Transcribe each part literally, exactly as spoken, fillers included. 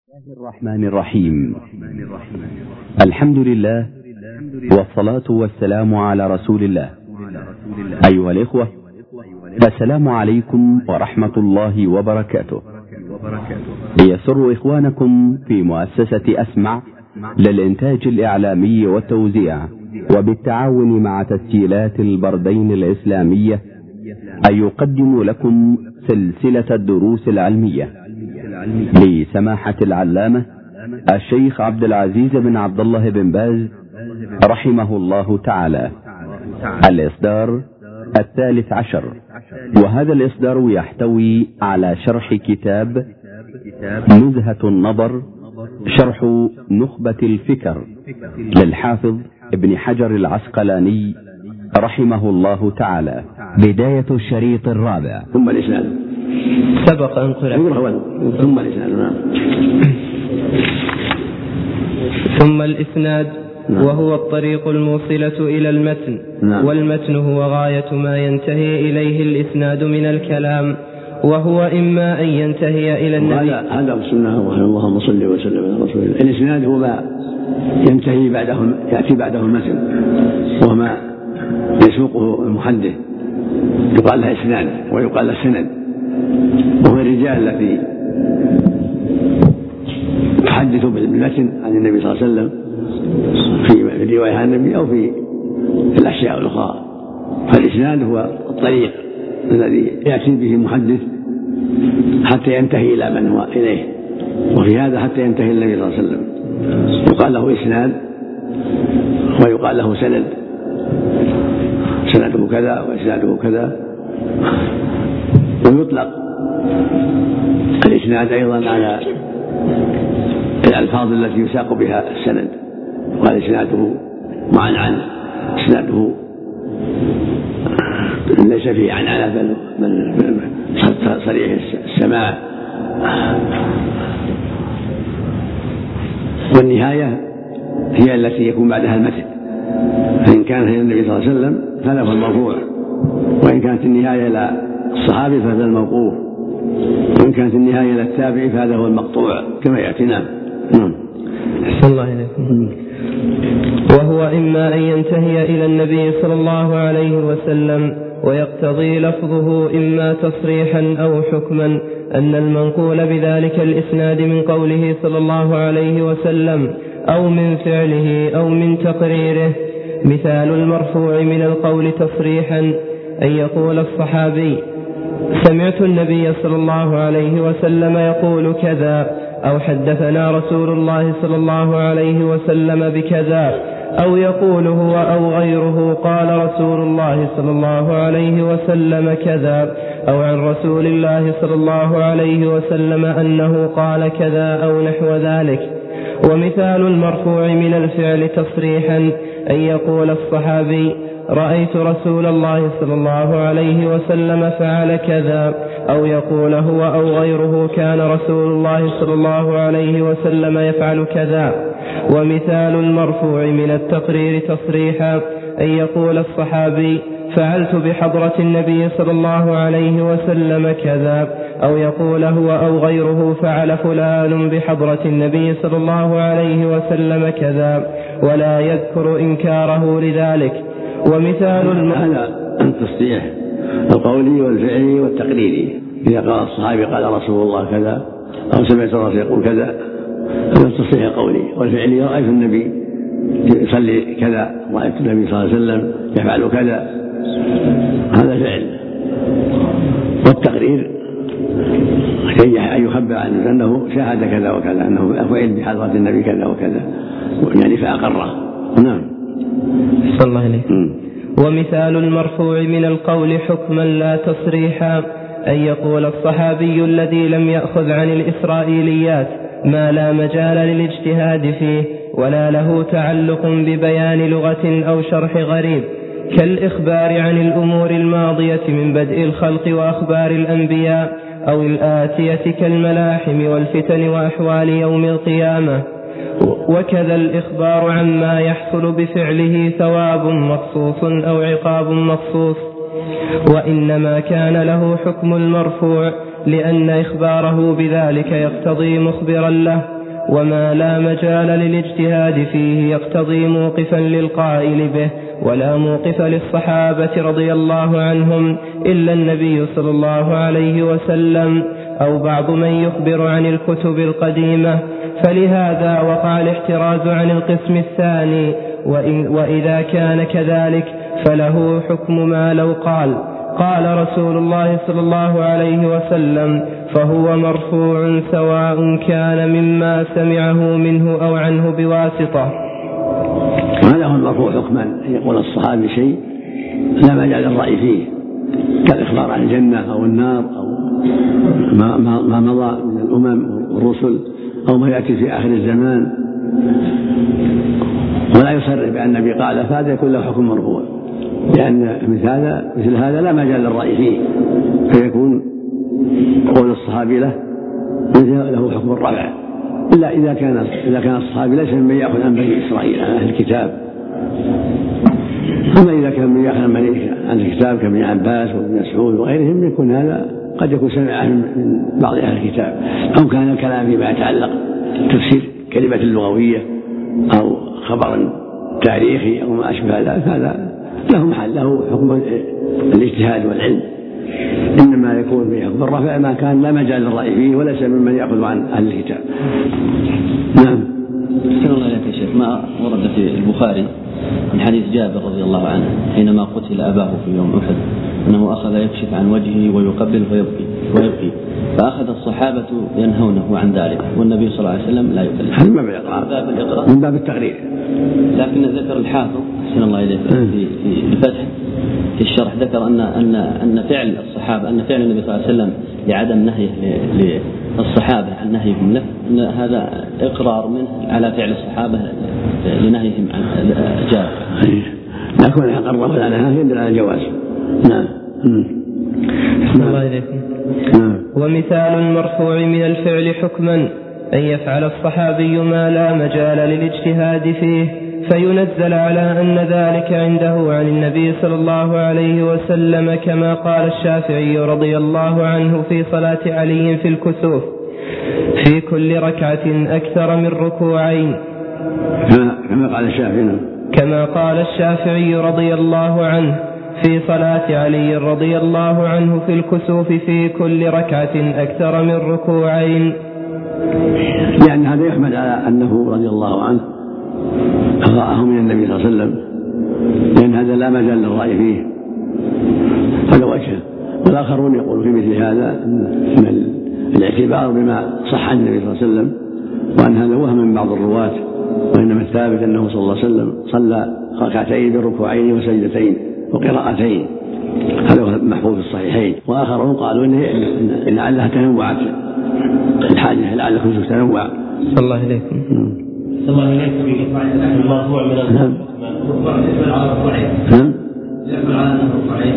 الله الرحمن الرحيم. الحمد لله والصلاة والسلام على رسول الله. أيها الإخوة، السلام عليكم ورحمة الله وبركاته. يسر إخوانكم في مؤسسة أسمع للإنتاج الإعلامي والتوزيع وبالتعاون مع تسجيلات البردين الإسلامية أن يقدم لكم سلسلة الدروس العلمية لسماحة العلامة الشيخ عبد العزيز بن عبد الله بن باز رحمه الله تعالى، الإصدار الثالث عشر، وهذا الإصدار يحتوي على شرح كتاب نزهة النظر شرح نخبة الفكر للحافظ ابن حجر العسقلاني رحمه الله تعالى. بداية الشريط الرابع. ثم الإسناد سبق أن قرأ ثم الإسناد نعم. ثم الإسناد نعم. وهو الطريق الموصلة إلى المتن نعم. والمتن هو غاية ما ينتهي إليه الإسناد من الكلام، وهو إما أن ينتهي إلى النبي. هذا السنة وهي اللهم صل وسلم على رسول الله. الإسناد هو ما ينتهي بعده، يأتي بعده المتن، وما يسوقه المحدث يقال له إسناد ويقال له سند، وهو الرجال التي تحدث بالمتن عن النبي صلى الله عليه وسلم في الرواية عن النبي أو في الأشياء الأخرى. فالإسناد هو الطريق الذي يأتي به المحدث حتى ينتهي إلى من هو إليه، وفي هذا حتى ينتهي النبي صلى الله عليه وسلم يقال له إسناد ويقال له سند، سنده كذا وإسناده كذا. ويطلق الإسناد أيضا على الألفاظ التي يساق بها السند، وقال إسناده معنعن، إسناده ليس فيه عنعنة بل صريح السماع. والنهاية هي التي يكون بعدها المتن، فإن كان هي النبي صلى الله عليه وسلم فهذا هو المرفوع، وإن كانت النهاية إلى الصحابي فهذا الموقوف، وإن كانت النهاية إلى التابعي فهذا هو المقطوع كما يأتي. نعم. أحسن الله إليكم. وهو إما أن ينتهي إلى النبي صلى الله عليه وسلم، ويقتضي لفظه إما تصريحا أو حكما أن المنقول بذلك الإسناد من قوله صلى الله عليه وسلم أو من فعله أو من تقريره. مثال المرفوع من القول تصريحا أن يقول الصحابي سمعت النبي صلى الله عليه وسلم يقول كذا، أو حدثنا رسول الله صلى الله عليه وسلم بكذا، أو يقول هو أو غيره قال رسول الله صلى الله عليه وسلم كذا، أو عن رسول الله صلى الله عليه وسلم أنه قال كذا أو نحو ذلك. ومثال المرفوع من الفعل تصريحا أن يقول الصحابي رأيت رسول الله صلى الله عليه وسلم فعل كذا، أو يقول هو أو غيره كان رسول الله صلى الله عليه وسلم يفعل كذا. ومثال المرفوع من التقرير تصريحا أن يقول الصحابي فعلت بحضرة النبي صلى الله عليه وسلم كذا، أو يقول هو أو غيره فعل فلان بحضرة النبي صلى الله عليه وسلم كذا، ولا يذكر إنكاره لذلك. ومثال هذا التصريح القولي والفعلي والتقريري، إذا قال الصحابي قال رسول الله كذا، أو سمعت الرسول يقول كذا، هذا التصريح القولي. والفعلي رأيت النبي يصلي كذا، رأيت النبي صلى الله عليه وسلم يفعل كذا، هذا فعل. والتقرير أن يخبر عنه أنه شاهد كذا وكذا، أنه فعل بحضرة النبي كذا وكذا، يعني فأقره. نعم. صلى الله عليه. ومثال المرفوع من القول حكما لا تصريحا أن يقول الصحابي الذي لم يأخذ عن الإسرائيليات ما لا مجال للاجتهاد فيه ولا له تعلق ببيان لغة أو شرح غريب، كالإخبار عن الأمور الماضية من بدء الخلق وأخبار الأنبياء، أو الآتية كالملاحم والفتن وأحوال يوم القيامة. وكذا الإخبار عما يحصل بفعله ثواب مخصوص أو عقاب مخصوص. وإنما كان له حكم المرفوع لأن إخباره بذلك يقتضي مخبرا له، وما لا مجال للاجتهاد فيه يقتضي موقفا للقائل به ولا موقف للصحابة رضي الله عنهم إلا النبي صلى الله عليه وسلم أو بعض من يخبر عن الكتب القديمة، فلهذا وقع الاحتراز عن القسم الثاني. وإذا كان كذلك فله حكم ما لو قال قال رسول الله صلى الله عليه وسلم، فهو مرفوع سواء كان مما سمعه منه أو عنه بواسطة. هذا هو المرفوع حكما، أن يقول الصحابي شيء لا مجال للرأي فيه، كالإخبار عن الجنة أو النار أو ما, ما, ما مضى من الأمم والرسل أو ما يأتي في آخر الزمان، ولا يصرح بأن النبي قال، فهذا يكون له حكم مرفوع، لأن مثل هذا مثل هذا لا مجال للرأي فيه، فيكون قول الصحابي له له حكم الرفع، إلا إذا كان إذا كان الصحابي ليس ممن يأخذ عن بني إسرائيل عن أهل الكتاب. أما إذا كان من يأخذ عن الكتاب كابن عباس وابن مسعود وغيرهم، يكون هذا قد يكون سمع من بعض أهل الكتاب، أو كان الكلام فيما يتعلق تفسير كلمة اللغوية أو خبر تاريخي أو ما أشبه ذلك، هذا له محل، له حكم الاجتهاد والعلم. إنما يكون في حكم الرفع ما كان لا مجال للرأي فيه وليس ممن يأخذ عن أهل الكتاب. نعم. أحسن الله إليك يا شيخ، ما ورد في البخاري من حديث جابر رضي الله عنه حينما قتل أباه في يوم أحد أنه أخذ يكشف عن وجهه ويقبل ويبكي ويبكي فأخذ الصحابة ينهونه عن ذلك والنبي صلى الله عليه وسلم لا يكلم. هذا من باب الإقرار، من باب التقرير. لكن ذكر الحافظ أحسن الله إليك في في الفتح في الشرح، ذكر أن أن أن فعل الصحابة أن فعل النبي صلى الله عليه وسلم لعدم نهيه للصحابة عن نهيهم له، أن هذا إقرار منه على فعل الصحابة لنهيهم عن جابر. لكن أقر ولا نهى يدل على الجواز. نعم. الله إليكم. ومثال المرفوع من الفعل حكما أن يفعل الصحابي ما لا مجال للاجتهاد فيه فينزل على أن ذلك عنده عن النبي صلى الله عليه وسلم، كما قال الشافعي رضي الله عنه في صلاة علي في الكسوف في كل ركعة أكثر من ركوعين، كما قال الشافعي كما قال الشافعي رضي الله عنه في صلاة علي رضي الله عنه في الكسوف في كل ركعة أكثر من ركوعين، لأن هذا يحمل على أنه رضي الله عنه أخطأه من النبي صلى الله عليه وسلم، لأن هذا لا مجال للرأي فيه، هذا وجهه. والآخرون يقولون في مثل هذا أن الاعتبار بما صح عن النبي صلى الله عليه وسلم، وأن هذا وهم من بعض الرواة، وإنما الثابت أنه صلى الله عليه وسلم صلى ركعتين بركوعين وسجدتين وقراءتين، هذا هو محفوظ في الصحيحين. وآخرون قالوا إن لعلها تنوعت الحاجة، لعل خصوص تنوع. صلى الله عليكم. صلى الله عليكم في المرفوع من نعم. نعم. يحمل على أنه صحيح.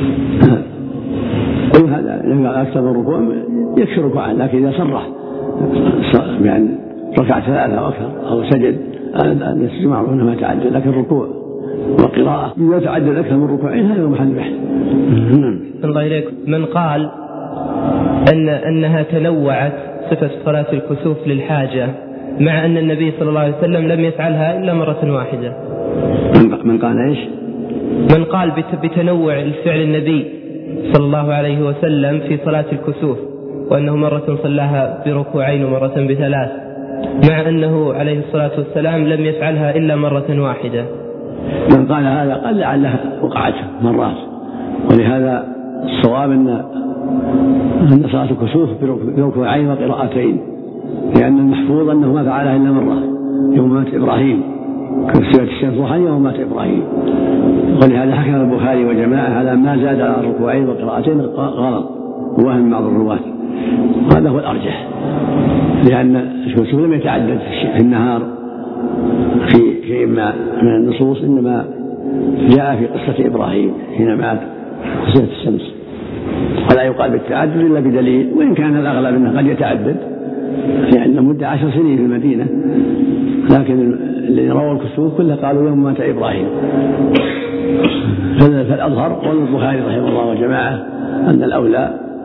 أي هذا لما أكثر من ركوع يكفي ركوعا، لكن إذا صرح يعني ركع ثلاثة أو أكثر أو سجد هذا معروف أنه ما تعدد، لكن الركوع والقراءة إذا تعدد أكثر من ركوعين هذا محل بحث. الله إليكم. من قال أن أنها تنوعت صفة صلاة الكسوف للحاجة مع أن النبي صلى الله عليه وسلم لم يفعلها إلا مرة واحدة؟ من قال إيش؟ من قال بتنوع الفعل النبي صلى الله عليه وسلم في صلاة الكسوف، وأنه مرة صلاها بركوعين ومرة بثلاث، مع أنه عليه الصلاة والسلام لم يفعلها إلا مرة واحدة. من قال هذا قال لعلها وقعت مرات، ولهذا الصواب أن أن صلاة الكسوف بركوعين وقراءتين، لأن المحفوظ أنه ما فعلها إلا مرة يوم مات إبراهيم، كسرت الشمس ضحى يوم مات إبراهيم. ولهذا حكم البخاري وجماعة على ما زاد على الركوعين وقراءتين غلط ووهم بعض الرواة، هذا هو الأرجح، لأن الكسوف لم يتعدد في النهار في شيء من النصوص، إنما جاء في قصة إبراهيم حين مات كسرت الشمس، ولا يقال بالتعدد إلا بدليل، وإن كان الأغلب أنه قد يتعدد، لأن مدة عشر سنين في المدينة، لكن الذين رووا الكسوف كله قالوا يوم مات إبراهيم. فالأظهر قول البخاري رحمه الله وجماعة أن الأولى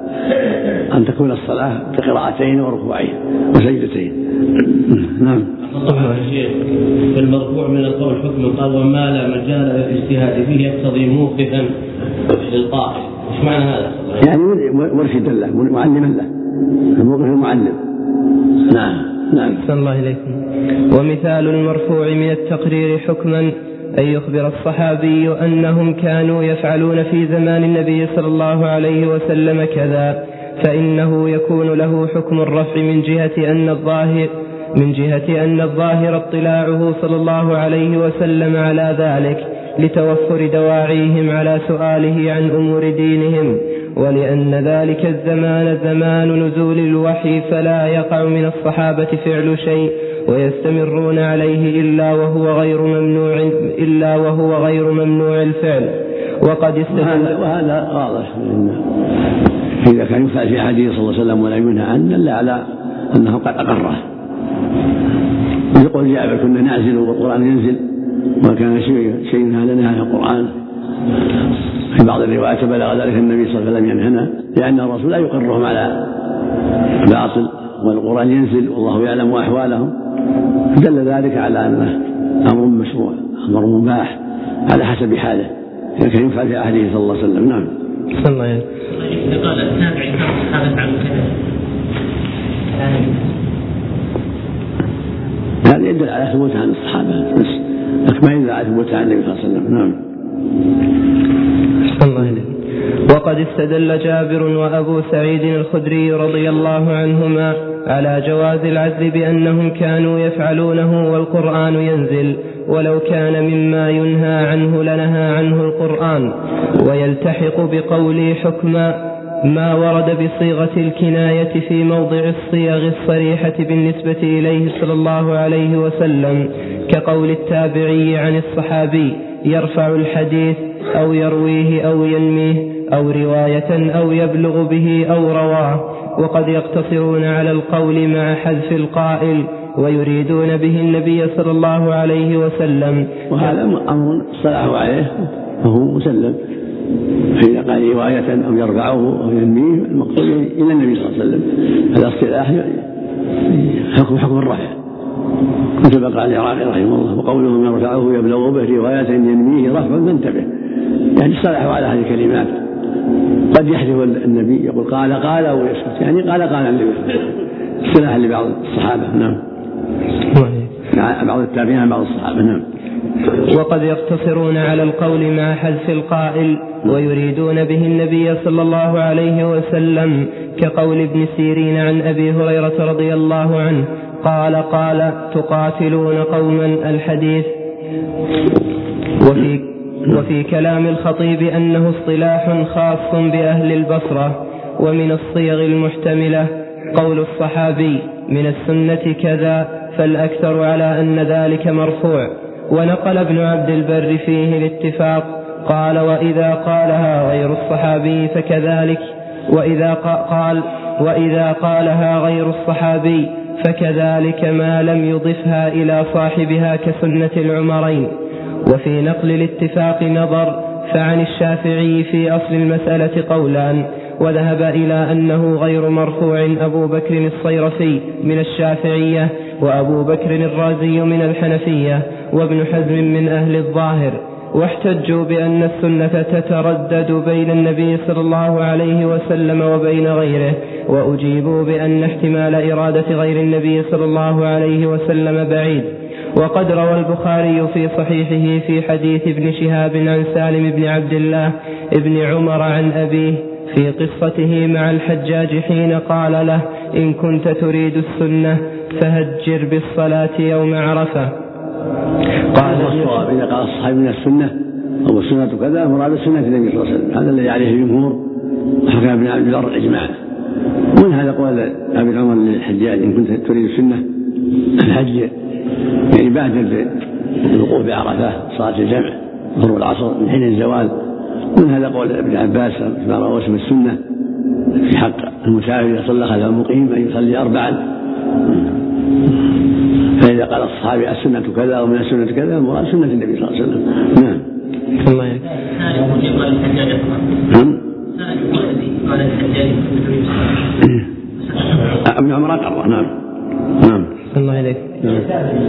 أن تكون الصلاة بقراءتين وركوعين وسجدتين. نعم. الله الشيخ في المرفوع من القول حكم قال وما لا مجال للاجتهاد فيه يقتضي موقفا للقائل، ايش معنى هذا؟ يعني مرشدا له معلما له، الموقف المعلم. نعم نعم. أحسن الله إليكم. ومثال المرفوع من التقرير حكما أن يخبر الصحابي أنهم كانوا يفعلون في زمان النبي صلى الله عليه وسلم كذا، فإنه يكون له حكم الرفع من جهة أن الظاهر من جهة أن الظاهر اطلاعه صلى الله عليه وسلم على ذلك لتوفر دواعيهم على سؤاله عن أمور دينهم، ولأن ذلك الزمان زمان نزول الوحي فلا يقع من الصحابة فعل شيء ويستمرون عليه إلا وهو غير ممنوع إلا وهو غير ممنوع الفعل. وقد استدل وهذا واضح إذا كان يفعل في حديث صلى الله عليه وسلم ولا ينهى عنه إلا على أنه قد أقره. يقول جابر كنا نعزل والقرآن ينزل وكان شيء شيء لنا عن القرآن. في بعض الروايات بلغ ذلك النبي صلى الله عليه وسلم ينهنا لأن الرسول لا يقرهم على باطل والقرآن ينزل والله يعلم أحوالهم، دل ذلك على أنه أمر مشروع أمر مباح على حسب حاله إذا كان يفعل في عهده صلى الله عليه وسلم. نعم. صلى الله عليه وسلم. قال التابعي كان الصحابة عن كذا، هذا يدل على ثبوتها عن الصحابة بس ما يدل على ثبوتها عن النبي صلى الله عليه وسلم. نعم. الله إليه. وقد استدل جابر وأبو سعيد الخدري رضي الله عنهما على جواز العزل بأنهم كانوا يفعلونه والقرآن ينزل، ولو كان مما ينهى عنه لنهى عنه القرآن. ويلتحق بقوله حكما ما ورد بصيغة الكناية في موضع الصيغ الصريحة بالنسبة إليه صلى الله عليه وسلم، كقول التابعي عن الصحابي يرفع الحديث أو يرويه أو ينميه أو رواية أو يبلغ به أو رواه. وقد يقتصرون على القول مع حذف القائل ويريدون به النبي صلى الله عليه وسلم، وهذا أمر صلحوا عليه وهو مسلم. فإذا قال رواية أو يرفعه أو ينميه المقصود إلى النبي صلى الله عليه وسلم، هذا اصطلاح حكم حكم الرفع كتب قال العراقي رحمه الله وقولهم يرفعه يبلغ به رواية ينميه رفع فانتبه، يعني صلحوا على هذه الكلمات. قد يحذف النبي يقول قال قال أو يسكت، يعني قال قال النبي اصطلاحا لبعض الصحابة. نعم. بعض التابعين بعض الصحابة. نعم. وقد يقتصرون على القول مع حذف القائل ويريدون به النبي صلى الله عليه وسلم، كقول ابن سيرين عن أبي هريرة رضي الله عنه قال قال تقاتلون قوما الحديث. وفي, وفي كلام الخطيب أنه اصطلاح خاص بأهل البصرة. ومن الصيغ المحتملة قول الصحابي من السنة كذا، فالأكثر على أن ذلك مرفوع. ونقل ابن عبد البر فيه الاتفاق قال وإذا قالها غير الصحابي فكذلك، وإذا قال وإذا قالها غير الصحابي فكذلك ما لم يضفها إلى صاحبها كسنة العمرين. وفي نقل الاتفاق نظر، فعن الشافعي في أصل المسألة قولان، وذهب إلى أنه غير مرفوع أبو بكر الصيرفي من الشافعية، وأبو بكر الرازي من الحنفية، وابن حزم من أهل الظاهر. واحتجوا بأن السنة تتردد بين النبي صلى الله عليه وسلم وبين غيره، وأجيبوا بأن احتمال إرادة غير النبي صلى الله عليه وسلم بعيد. وقد روى البخاري في صحيحه في حديث ابن شهاب عن سالم بن عبد الله ابن عمر عن أبيه في قصته مع الحجاج حين قال له إن كنت تريد السنة فهجر بالصلاة يوم عرفة. قال الصواب إذا قال الصحابي من السنة أو السنة كذا مراد سنة النبي صلى الله عليه وسلم، هذا الذي عليه الجمهور وحكى ابن عبد البر إجماعا. ومن هذا قول أبي عمر للحجاج إن كنت تريد السنة الحج يعني بعد الوقوف بعرفة صلاة الجمع ظهر العصر من حين الزوال. ومن هذا قول ابن عباس ما رواه اسم السنة في حق المسافر إذا صلى خلف المقيم أن يصلي أربعا. فإذا قال الصحابي السنة كذا ومن السنة كذا مراد سنة النبي صلى الله عليه وسلم. نعم. الله ابن عمر أقرأ. نعم نعم الله إليك. نعم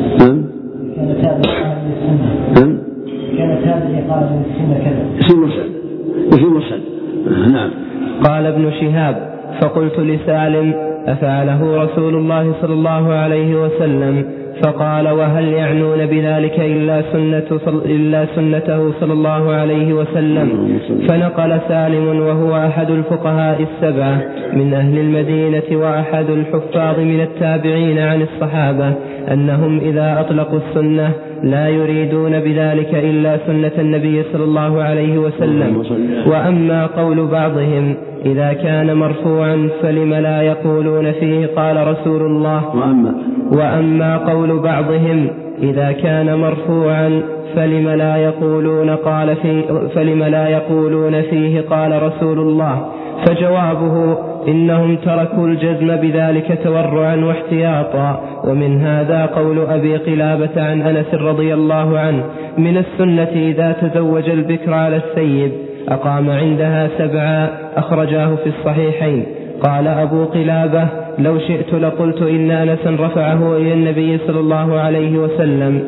كان تابع نعم كان تابع قال من السنة كذا يصير مرسل يصير مرسل. نعم. قال ابن شهاب: فقلت لسالم: أفعله رسول الله صلى الله عليه وسلم؟ فقال: وهل يعنون بذلك إلا, سنة إلا سنته صلى الله عليه وسلم؟ فنقل سالم وهو أحد الفقهاء السبعة من أهل المدينة وأحد الحفاظ من التابعين عن الصحابة أنهم إذا أطلقوا السنة لا يريدون بذلك إلا سنة النبي صلى الله عليه وسلم. وأما قول بعضهم إذا كان مرفوعا فلم لا يقولون فيه قال رسول الله؟ وأما, وأما قول بعضهم إذا كان مرفوعا فلم لا يقولون قال فيه فلم لا يقولون فيه قال رسول الله؟ فجوابه: إنهم تركوا الجزم بذلك تورعا واحتياطا. ومن هذا قول أبي قلابة عن أنس رضي الله عنه: من السنة إذا تزوج البكر على الثيب أقام عندها سبعا، أخرجاه في الصحيحين. قال أبو قلابة: لو شئت لقلت إن أنسا رفعه إلى النبي صلى الله عليه وسلم،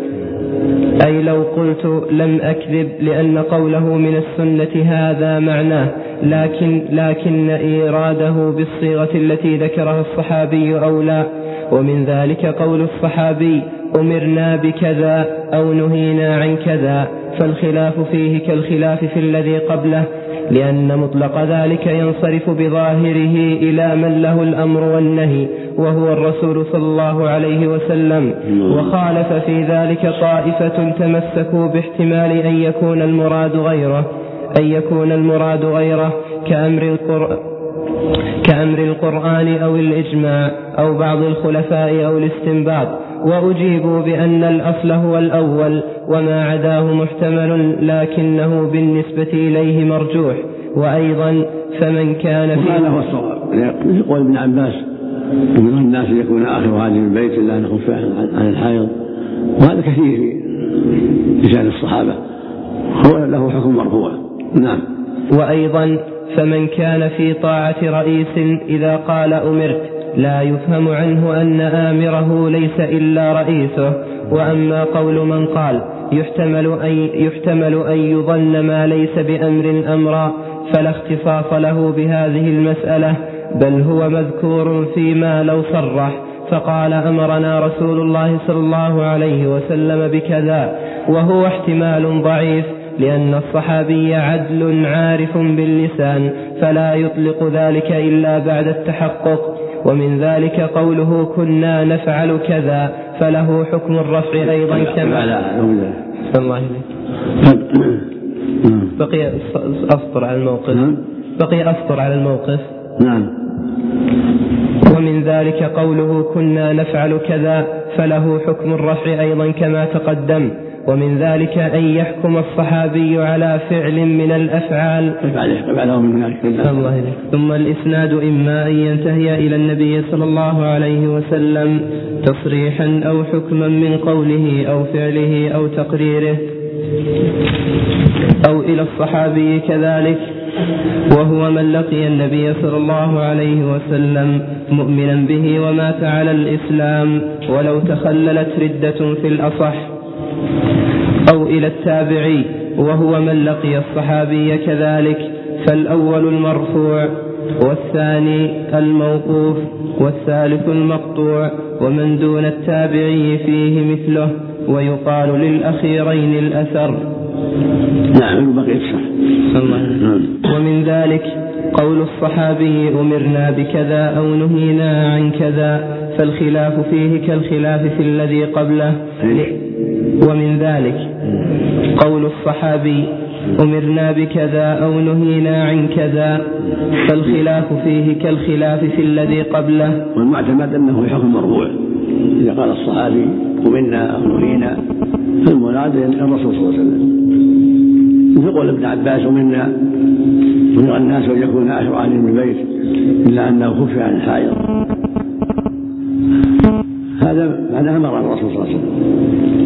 أي لو قلت لم أكذب، لأن قوله من السنة هذا معناه، لكن, لكن إيراده بالصيغة التي ذكرها الصحابي أولى. ومن ذلك قول الصحابي: أمرنا بكذا أو نهينا عن كذا، فالخلاف فيه كالخلاف في الذي قبله، لأن مطلق ذلك ينصرف بظاهره إلى من له الأمر والنهي وهو الرسول صلى الله عليه وسلم. وخالف في ذلك طائفة تمسكوا باحتمال أن يكون المراد غيره أن يكون المراد غيره كأمر القرآن كأمر القرآن أو الإجماع أو بعض الخلفاء أو الاستنباط، وأجيبوا بأن الأصل هو الأول وما عداه محتمل لكنه بالنسبة إليه مرجوح. وأيضا فمن كان في هذا هو الصواب يقول ابن عباس: من الناس يكون آخر هذه البيت إلا أن يخف عن الحائض، وهذا كثير في لسان الصحابة، هو له حكم مرفوع. نعم. وأيضا فمن كان في طاعة رئيس إذا قال أمرت لا يفهم عنه أن آمره ليس إلا رئيسه. وأما قول من قال يحتمل أن, يحتمل أن يظن ما ليس بأمر أمرا فلا اختصاص له بهذه المسألة، بل هو مذكور فيما لو صرح فقال أمرنا رسول الله صلى الله عليه وسلم بكذا، وهو احتمال ضعيف، لأن الصحابي عدل عارف باللسان فلا يطلق ذلك إلا بعد التحقق. ومن ذلك قوله كنا نفعل كذا، فله حكم الرفع أيضا كما الله بقي أسطر على الموقف بقي أسطر على الموقف نعم. ومن ذلك قوله كنا نفعل كذا، فله حكم الرفع أيضا كما تقدم. ومن ذلك أن يحكم الصحابي على فعل من الأفعال الله. ثم الإسناد إما أن ينتهي إلى النبي صلى الله عليه وسلم تصريحا أو حكما من قوله أو فعله أو تقريره، أو إلى الصحابي كذلك، وهو من لقي النبي صلى الله عليه وسلم مؤمنا به ومات على الإسلام ولو تخللت ردة في الأصح، أو إلى التابعي وهو من لقي الصحابي كذلك، فالأول المرفوع والثاني الموقوف والثالث المقطوع، ومن دون التابعي فيه مثله، ويقال للأخيرين الأثر. نعم بقي الصح. ومن ذلك قول الصحابي أمرنا بكذا أو نهينا عن كذا، فالخلاف فيه كالخلاف في الذي قبله. ومن ذلك قول الصحابي أمرنا بكذا أو نهينا عن كذا، فالخلاف فيه كالخلاف في الذي قبله. والمعتمد أنه يحكم مرفوع، إذا قال الصحابي أمرنا أو نهينا فالمراد الرسول صلى الله عليه وسلم. يقول ابن عباس أمرنا أمر الناس أن يكون آخر أهلهم البيت إلا أنه خف عن الحائض، هذا معناه أمر الرسول صلى الله عليه وسلم.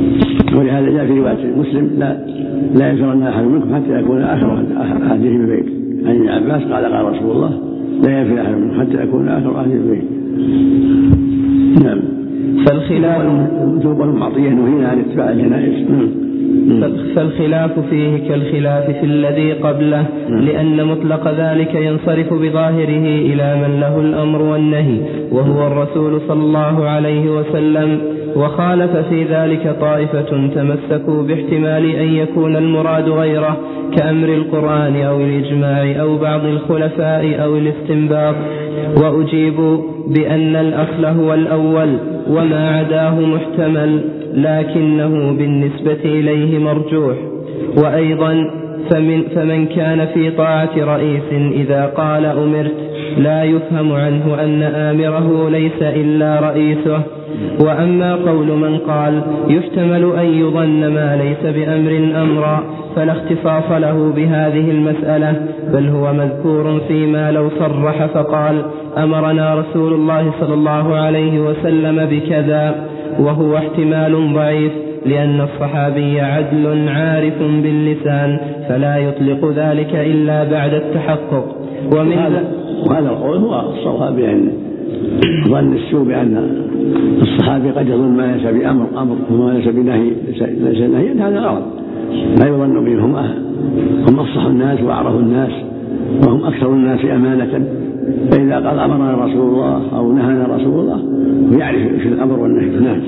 ولهذا جاء في رواية مسلم لا لا يزورن أحد منكم حتى يكون آخر أهله ببيت. عن ابن عباس قال قال رسول الله لا ينفي أحد منكم حتى يكون آخر أهله ببيت. نعم. فالخلاف والمعطية نهينا عن اتباع الجنائز. فالخلاف فيه كالخلاف في الذي قبله، لأن مطلق ذلك ينصرف بظاهره إلى من له الأمر والنهي وهو الرسول صلى الله عليه وسلم، وخالف في ذلك طائفة تمسكوا باحتمال أن يكون المراد غيره كأمر القرآن أو الإجماع أو بعض الخلفاء أو الاستنباط، وأجيبوا بأن الأصل هو الأول وما عداه محتمل لكنه بالنسبة إليه مرجوح. وأيضا فمن, فمن كان في طاعة رئيس إذا قال أمرت لا يفهم عنه أن آمره ليس إلا رئيسه. وأما قول من قال يحتمل أن يظن ما ليس بأمر أمرا فلا اختصاص له بهذه المسألة، بل هو مذكور فيما لو صرح فقال أمرنا رسول الله صلى الله عليه وسلم بكذا، وهو احتمال ضعيف لأن الصحابي عدل عارف باللسان فلا يطلق ذلك إلا بعد التحقق. ومن وهذا القول هو الصواب، بأن ظن السوء بأن الصحابي قد يظن ما ليس بأمر أمر وما ليس بنهي ليس نهي، هذا غلط. لا يظن منهم هم أفصح الناس وأعرف الناس وهم أكثر الناس أمانة، فإذا قال أمرنا رسول الله أو نهانا رسول الله ويعرف في الأمر والنهي. نعم.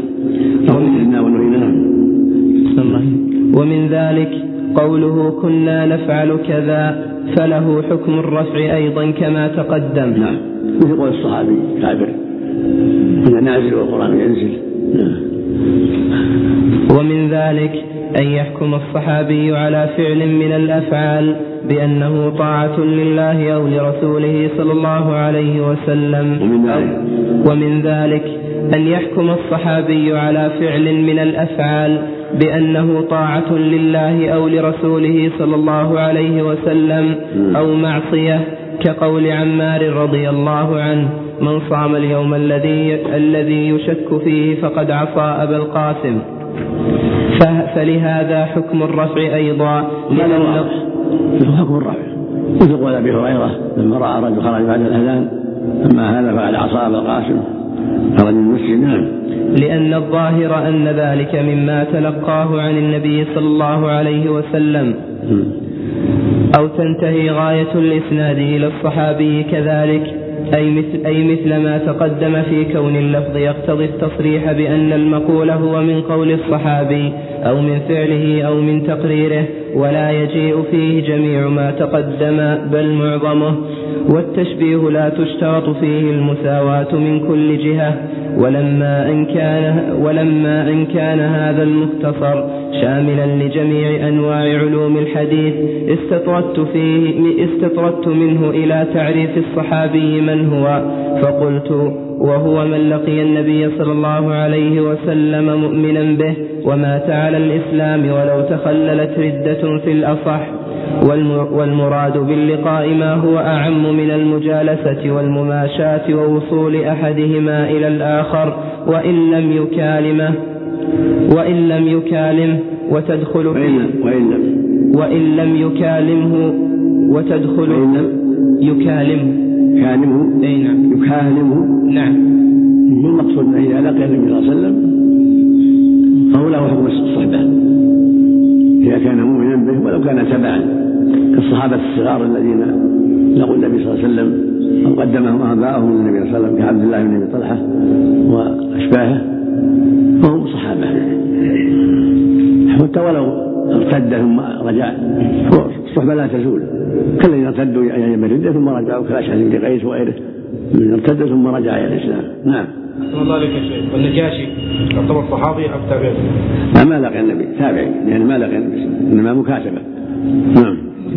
ومن ذلك قوله كنا نفعل كذا فله حكم الرفع أيضا كما تقدم. نعم. مثل قول الصحابي كافر كنا نازل والقرآن ينزل. ومن ذلك أن يحكم الصحابي على فعل من الأفعال بأنه طاعة لله أو لرسوله صلى الله عليه وسلم. ومن ذلك أن يحكم الصحابي على فعل من الأفعال بأنه طاعة لله أو لرسوله صلى الله عليه وسلم أو معصية، كقول عمار رضي الله عنه من صام اليوم الذي الذي يشك فيه فقد عصى أبا القاسم. فلهذا حكم الرفع أيضا، لأن حكم الرفع مثل قول أبي هريرة لما رأى رجل خرج بعد الأذان أما هذا فقد عصى أبا القاسم خرج من المسجد. لأن الظاهر أن ذلك مما تلقاه عن النبي صلى الله عليه وسلم أو تنتهي غاية الإسناد إلى الصحابي كذلك، أي مثل, أي مثل ما تقدم في كون اللفظ يقتضي التصريح بأن المقول هو من قول الصحابي أو من فعله أو من تقريره، ولا يجيء فيه جميع ما تقدم بل معظمه. والتشبيه لا تشترط فيه المساواة من كل جهة، ولما أن كان, ولما أن كان هذا المختصر شاملا لجميع أنواع علوم الحديث استطردت, فيه استطردت منه إلى تعريف الصحابي من هو، فقلت وهو من لقي النبي صلى الله عليه وسلم مؤمنا به ومات على الإسلام ولو تخللت ردة في الأصح. والمراد باللقاء ما هو أعم من المجالسة والمماشاة ووصول أحدهما إلى الآخر وإن لم يكالمه وإن لم يكالمه وتدخل فيه وإن لم يكالمه وتدخل يكالمه يكالمه أي نعم يكالمه نعم. المقصود أن إذا لقي النبي صلى الله عليه وسلم فهو له حكم الصحبة إذا كان مؤمنا به ولو كان تبعا، كالصحابة الصغار الذين لقوا النبي صلى الله عليه وسلم أو قدمهم آباءهم للنبي صلى الله عليه وسلم كعبد الله بن أبي طلحة وأشباهه فهم صحابة، حتى ولو ارتد ثم رجع الصحبة لا تزول، كالذين ارتدوا أيام الردة ثم رجعوا كالأشعث بن قيس وغيره من ارتد ثم رجع إلى الإسلام. نعم. الله عليك يا شيخ. والنجاشي يعتبر صحابي أو تابعي؟ ما لقى النبي تابعي، يعني ما لقى النبي إنما مكاتبة. نعم.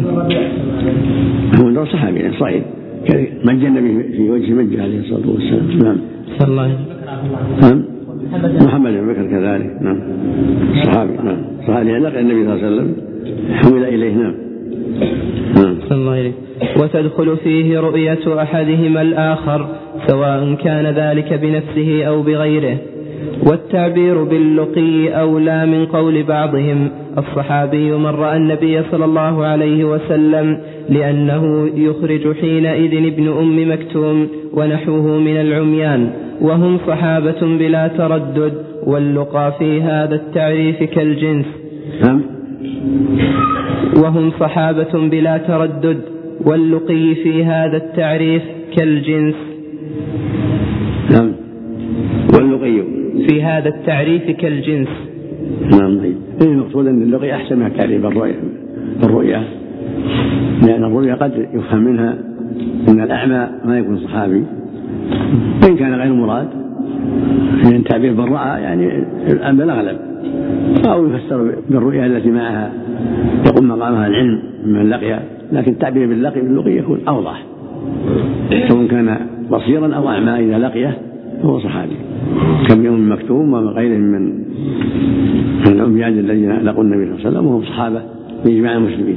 هو صحابي صحيح مجى النبي في وجه مجى عليه الصلاة والسلام. نعم. صلى الله عليه وسلم. محمد بن بكر كذلك. نعم. صحابي. نعم. صحابي لقى النبي صلى الله عليه وسلم حمل إليه. نعم. نعم. صلى الله عليه. وتدخل فيه رؤية أحدهما الآخر سواء كان ذلك بنفسه أو بغيره. والتعبير باللقي أولى من قول بعضهم. الصحابي من رأى النبي صلى الله عليه وسلم لأنه يخرج حينئذ ابن أم مكتوم ونحوه من العميان، وهم صحابة بلا تردد، واللقى في هذا التعريف كالجنس. وهم صحابة بلا تردد، واللقي في هذا التعريف كالجنس. نعم. واللقي في هذا التعريف كالجنس. نعم. المقصود أن اللقي أحسن من تعريف الرؤيا الرؤيا لأن الرؤيا قد يفهم منها أن الأعمى ما يكون صحابي وإن كان غير مراد، لأن تعبير بالرأى يعني الأمل الأغلب، أو يفسر بالرؤيا التي معها يقوم مقامها العلم من لقيها، لكن التعبير باللقي باللقي يكون أوضح، سواء كان بصيرا أو أعمى إذا لقيه هو صحابي، كم يوم مكتوم وغيرهم من من العميان الذين لقوا النبي صلى الله عليه وسلم وهم صحابة بإجماع المسلمين.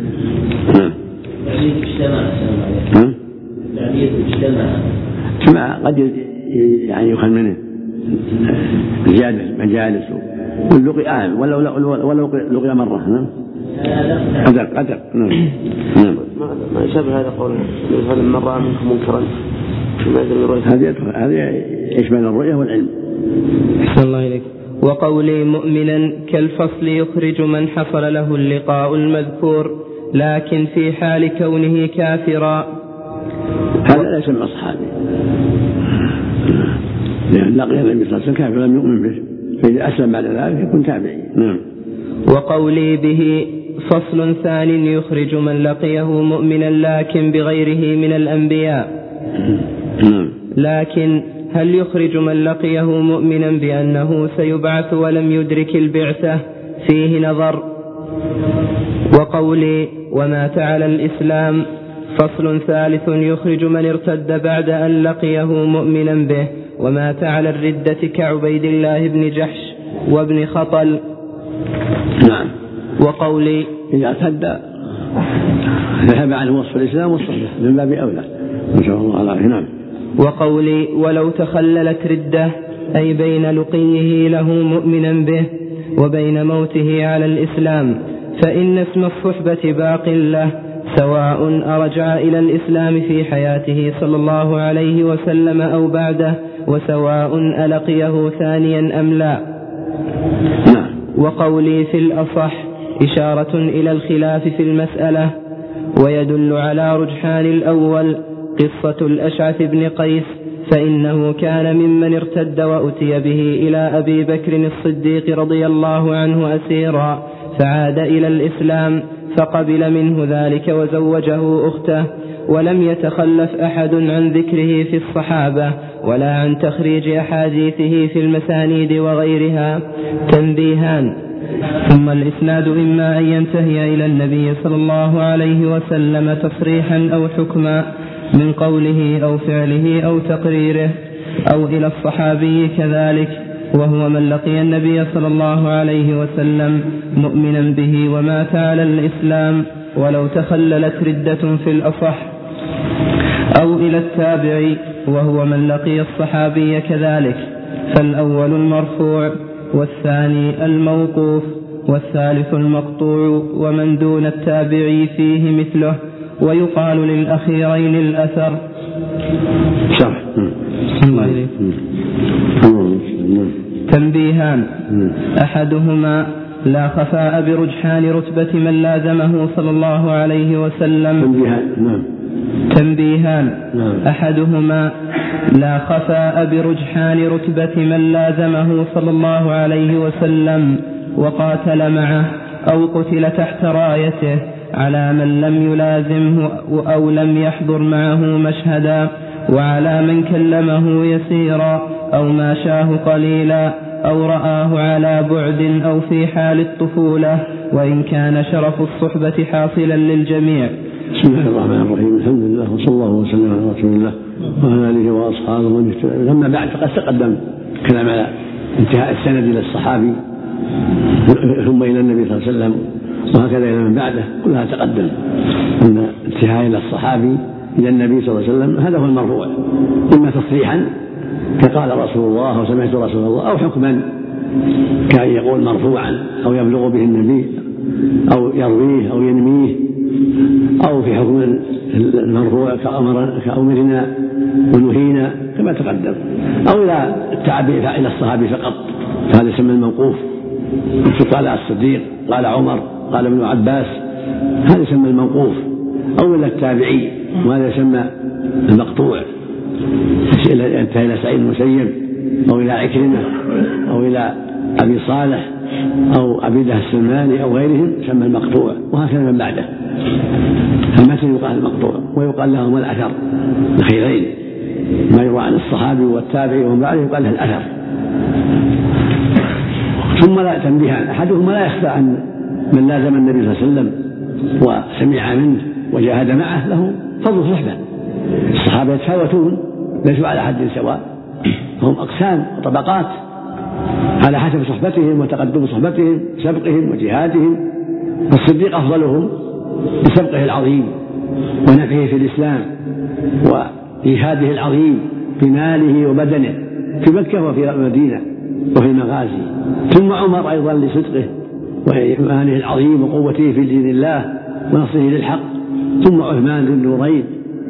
تعليق اجتمع تعليق اجتمع اجتمع قد يعني يخل منه زيادة مجالس، واللقي أعلم ولو ولو لقي مرة. نعم. قدر قدر. نعم. ما يشبه هذا قول من رأى منكم منكرا هذه هذه يشمل الرؤية والعلم. أحسن الله إليك. وقولي مؤمنا كالفصل يخرج من حصل له اللقاء المذكور لكن في حال كونه كافرا، هذا ليس من أصحابه، لأن لقي النبي صلى الله عليه وسلم كافر لم يؤمن به، فإذا أسلم بعد ذلك يكون تابعي. نعم. وقولي به فصل ثانٍ يخرج من لقيه مؤمنا لكن بغيره من الأنبياء. نعم. لكن هل يخرج من لقيه مؤمنا بأنه سيبعث ولم يدرك البعثة؟ فيه نظر. وقولي ومات على الإسلام فصل ثالث يخرج من ارتد بعد أن لقيه مؤمنا به ومات على الردة كعبيد الله بن جحش وابن خطل. نعم. وقولي إذا ارتد ذهب عن وصف الإسلام والصحبة من باب أولى إن شاء الله عليه. نعم. وقولي ولو تخللت ردة أي بين لقيه له مؤمنا به وبين موته على الإسلام، فإن اسم الصحبة باق له سواء أرجع إلى الإسلام في حياته صلى الله عليه وسلم أو بعده، وسواء ألقيه ثانيا أم لا. وقولي في الأصح إشارة إلى الخلاف في المسألة، ويدل على رجحان الأول قصة الأشعث بن قيس، فإنه كان ممن ارتد وأتي به إلى أبي بكر الصديق رضي الله عنه أسيرا، فعاد إلى الإسلام فقبل منه ذلك وزوجه أخته، ولم يتخلف أحد عن ذكره في الصحابة ولا عن تخريج أحاديثه في المسانيد وغيرها. تنبيهان. ثم الإسناد إما أن ينتهي إلى النبي صلى الله عليه وسلم تصريحا أو حكما من قوله أو فعله أو تقريره، أو إلى الصحابي كذلك، وهو من لقي النبي صلى الله عليه وسلم مؤمنا به ومات على الإسلام ولو تخللت ردة في الأصح، أو إلى التابعي وهو من لقي الصحابي كذلك، فالأول المرفوع والثاني الموقوف والثالث المقطوع، ومن دون التابعي فيه مثله، ويقال للأخيرين الأثر. صح. تنبيهان. أحدهما لا خفاء برجحان رتبة من لازمه صلى الله عليه وسلم. تنبيهان. تنبيهان. أحدهما لا خفاء برجحان رتبة من لازمه صلى الله عليه وسلم وقاتل معه أو قتل تحت رايته على من لم يلازمه أو لم يحضر معه مشهدا، وعلى من كلمه يسيرا أو ماشاه قليلا أو رآه على بعد أو في حال الطفولة، وإن كان شرف الصحبة حاصلا للجميع. بسم الله الرحمن الرحيم. الحمد لله وصلى الله وسلم على رسول الله وعلى آله وأصحابه ومن اهتدى. أما بعد فقد تقدم كلام على انتهاء السند إلى الصحابي ثم إلى النبي صلى الله عليه وسلم وهكذا إلى من بعده، كلها تقدم أن انتهاء إلى الصحابي إلى النبي صلى الله عليه وسلم هذا هو المرفوع، إما تصريحا كقال رسول الله وسمعت رسول الله، أو حكما كان يقول مرفوعا أو يبلغ به النبي أو يرويه أو ينميه، أو في حكم المرفوع كأمرنا ونهينا كما تقدم، أو إلى التعبير إلى الصحابي فقط، هذا يسمى الموقوف، قال الصديق، قال عمر، قال ابن عباس، هذا يسمى الموقوف، أو إلى التابعي، وهذا يسمى المقطوع، انتهى إلى سعيد المسيب أو إلى عكرمة أو إلى أبي صالح أو أبي الله السلماني أو غيرهم يسمى المقطوع، وهكذا من بعده. المتن يقال المقطوع، ويقال لهم الأثر الخيرين، ما يروى عن الصحابي والتابعي ومن بعده يقال له الأثر. ثم لا تنبيهان، أحدهما لا يخفى عن من لازم النبي صلى الله عليه وسلم وسمع منه وجاهد معه له فضل صحبة. الصحابة يتفاوتون، ليسوا على حد سواء، هم أقسام وطبقات على حسب صحبتهم وتقدم صحبتهم، سبقهم وجهادهم. الصديق أفضلهم بسبقه العظيم ونفعه في الإسلام وجهاده العظيم بماله وبدنه في مكة وفي المدينة وفي المغازي. ثم عمر أيضا لصدقه وإيمانه العظيم وقوته في دين الله ونصره للحق. ثم عثمان ذو النورين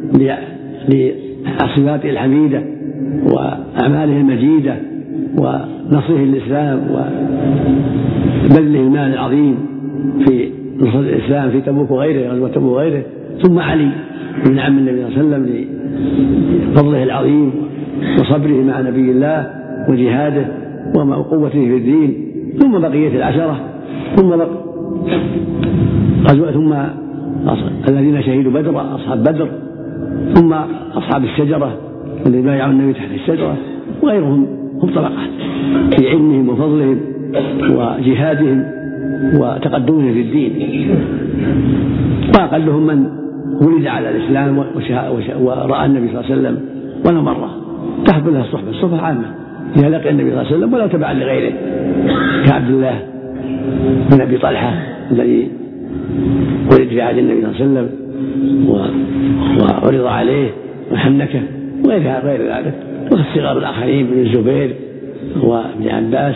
لصفاته الحميدة وأعماله المجيدة ونصره للإسلام وبذله المال العظيم في نصر الإسلام في تبوك وغيره، غزوة تبوك وغيره. ثم علي بن عم النبي صلى الله عليه وسلم لفضله العظيم وصبره مع نبي الله وجهاده وقوته في الدين. ثم بقية العشرة، ثم بق... ثم الذين شهدوا بدر، أصحاب بدر، ثم أصحاب الشجرة الذين بايعوا النبي تحت الشجرة وغيرهم، هم طبقات في علمهم وفضلهم وجهادهم وتقدمهم في الدين. وأقلهم من ولد على الإسلام ورأى النبي صلى الله عليه وسلم ولا مرة تحب لها الصحبة، الصحبة عامة إذا لقي النبي صلى الله عليه وسلم ولا تبع لغيره، كعبد الله بن أبي طلحة الذي ولد في عهد النبي صلى الله عليه وسلم وعرض عليه وحنكه وغير غير ذلك، والصغار الآخرين بن الزبير وابن عباس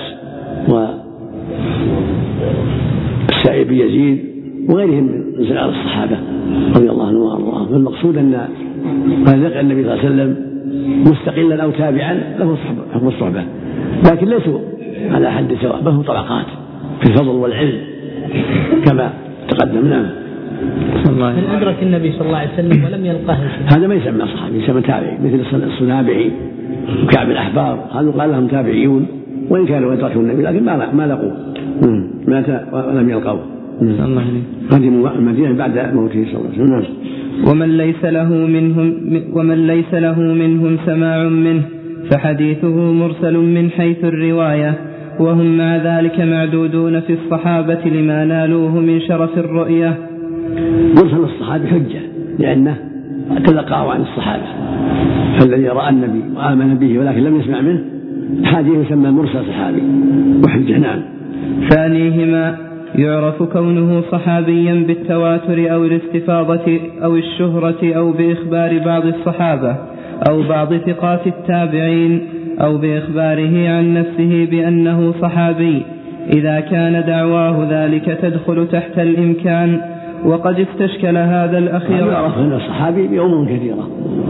والسائب يزيد وغيرهم من صغار الصحابة رضي الله عنهم وارضاهم. فالمقصود أن من لقى النبي صلى الله عليه وسلم مستقلا أو تابعا له حكم الصحبة، لكن ليسوا على حد سواء، بل هم طبقات في الفضل والعلم كما تقدمنا. من أدرك النبي صلى الله عليه وسلم ولم يلقاه هذا ما يسمى صحابي، يسمى تابعي، مثل الصنابعي وكعب الأحبار، هذا قال لهم تابعيون وإن كانوا أدركوا النبي لكن ما ما لقوه، مات ولم يلقوه، قدموا المدينة بعد موته صلى الله عليه وسلم. ومن ليس له منهم ومن ليس له منهم سماع منه فحديثه مرسل من حيث الرواية، وهم مع ذلك معدودون في الصحابة لما نالوه من شرف الرؤية. مرسل الصحابي حجة لأنه تلقاه عن الصحابة، فالذي رأى النبي وآمن به ولكن لم يسمع منه حديث يسمى مرسل صحابي وحجة. نعم. ثانيهما يعرف كونه صحابيا بالتواتر أو الاستفاضة أو الشهرة أو بإخبار بعض الصحابة أو بعض ثقات التابعين أو بإخباره عن نفسه بأنه صحابي، إذا كان دعواه ذلك تدخل تحت الإمكان. وقد استشكل هذا الأخير. يعرف أن الصحابي بأمور كثيرة،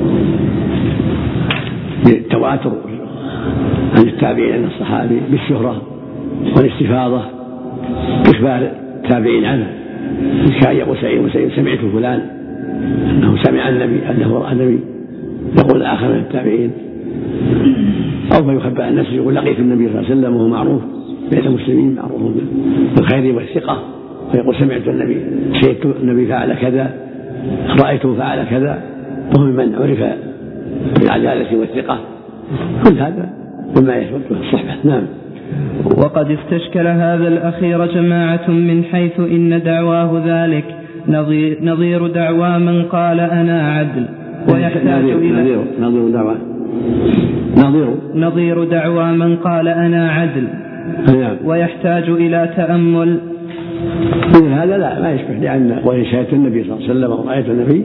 بالتواتر عن التابعين عن الصحابي، بالشهرة والاستفاضة، بإخبار التابعين عنه، كان يقول سعيد وسعيد سمعت فلان أنه سمع النبي أنه رأى النبي، يقول الآخر من التابعين، أو ما يخبر عن نفسه يقول لقيت النبي صلى الله عليه وسلم وهو معروف بين المسلمين، معروف بالخير والثقة، فيقول سمعت النبي، شهدت النبي فعل كذا، رأيته فعل كذا، وهو من عرف بالعدالة والثقة. كل هذا وما يثبت الصحبة. نعم. وقد استشكل هذا الأخير جماعة من حيث إن دعواه ذلك نظير, نظير دعوى من قال أنا عدل، ويحتاج نظير إلى نظير نظير دعوى نظير نظير دعوى من قال أنا عدل، ويحتاج إلى تأمل. هذا لا ما يشبه، لأن وإن شاهدت النبي صلى الله عليه وسلم ورأيت النبي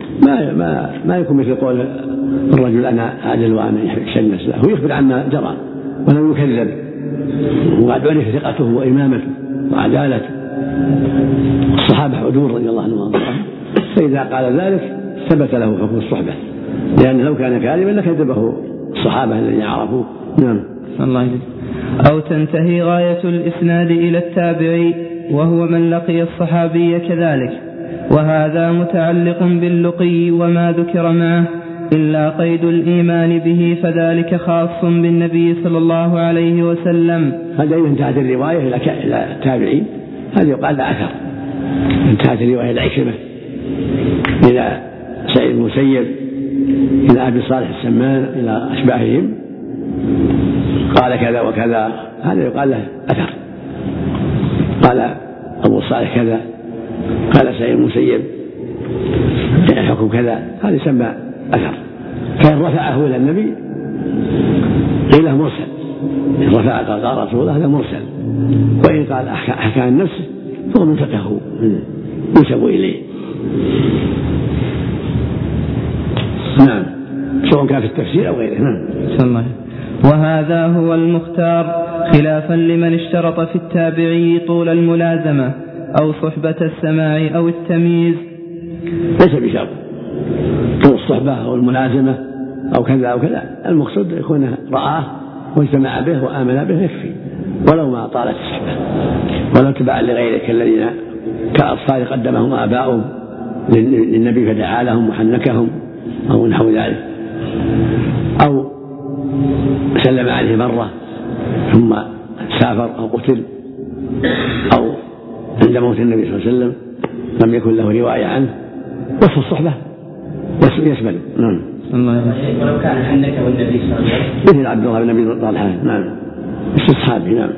ما ما ما يكون مثل قول الرجل أنا أعدل وأنا يشنس، لا هو يخبر عما جرى ولم يكذب، وقد عرف ثقته وإمامته وعدالته. الصحابة عدول رضي الله عنهم وارضاهم، فإذا قال ذلك ثبت له حكم الصحبة، لأن لو كان كاذبا لكذبه الصحابة الذين عرفوه. نعم. الله يجزيك. أو تنتهي غاية الإسناد إلى التابعي وهو من لقي الصحابي كذلك، وهذا متعلق باللقي وما ذكر معه، إلا قيد الإيمان به فذلك خاص بالنبي صلى الله عليه وسلم. هذا إذا انتهت الرواية إلى التابعين هذا يقال له أثر. انتهت الرواية إلى عكرمة، إلى سعيد المسيب، إلى أبي صالح السمان، إلى أشباههم، قال كذا وكذا، هذا يقال له أثر. قال أبو صالح كذا، قال سعيد المسيب حكم كذا، هذا يسمى أثر. كان رفعه إلى النبي قيل مرسل، إن رفع قال قال رسول الله هذا مرسل، وإن قال حكى عن نفسه فهو من فقهه ينسب إليه. نعم، سواء كان في التفسير أو غيره. نعم. الله. وهذا هو المختار، خلافا لمن اشترط في التابعي طول الملازمة أو صحبة السماع أو التمييز. ليس بشرط طول الصحبة أو الملازمة أو كذا أو كذا، المقصود يكون رآه واجتمع به وآمن به يكفي، ولو ما طالت الصحبة، ولو تبع لغيره كالذين كأطفال قدمهم آباؤهم للنبي فدعا لهم وحنكهم أو نحو ذلك، أو سلم عليه مرة ثم سافر أو قتل، أو عند موت النبي صلى الله عليه وسلم لم يكن له رواية عنه، وصف الصحبة يشمل. نعم. ولو كان حنكه النبي صلى الله عليه وسلم مثل عبد الله بن أبي طلحة. نعم، استصحابي. نعم.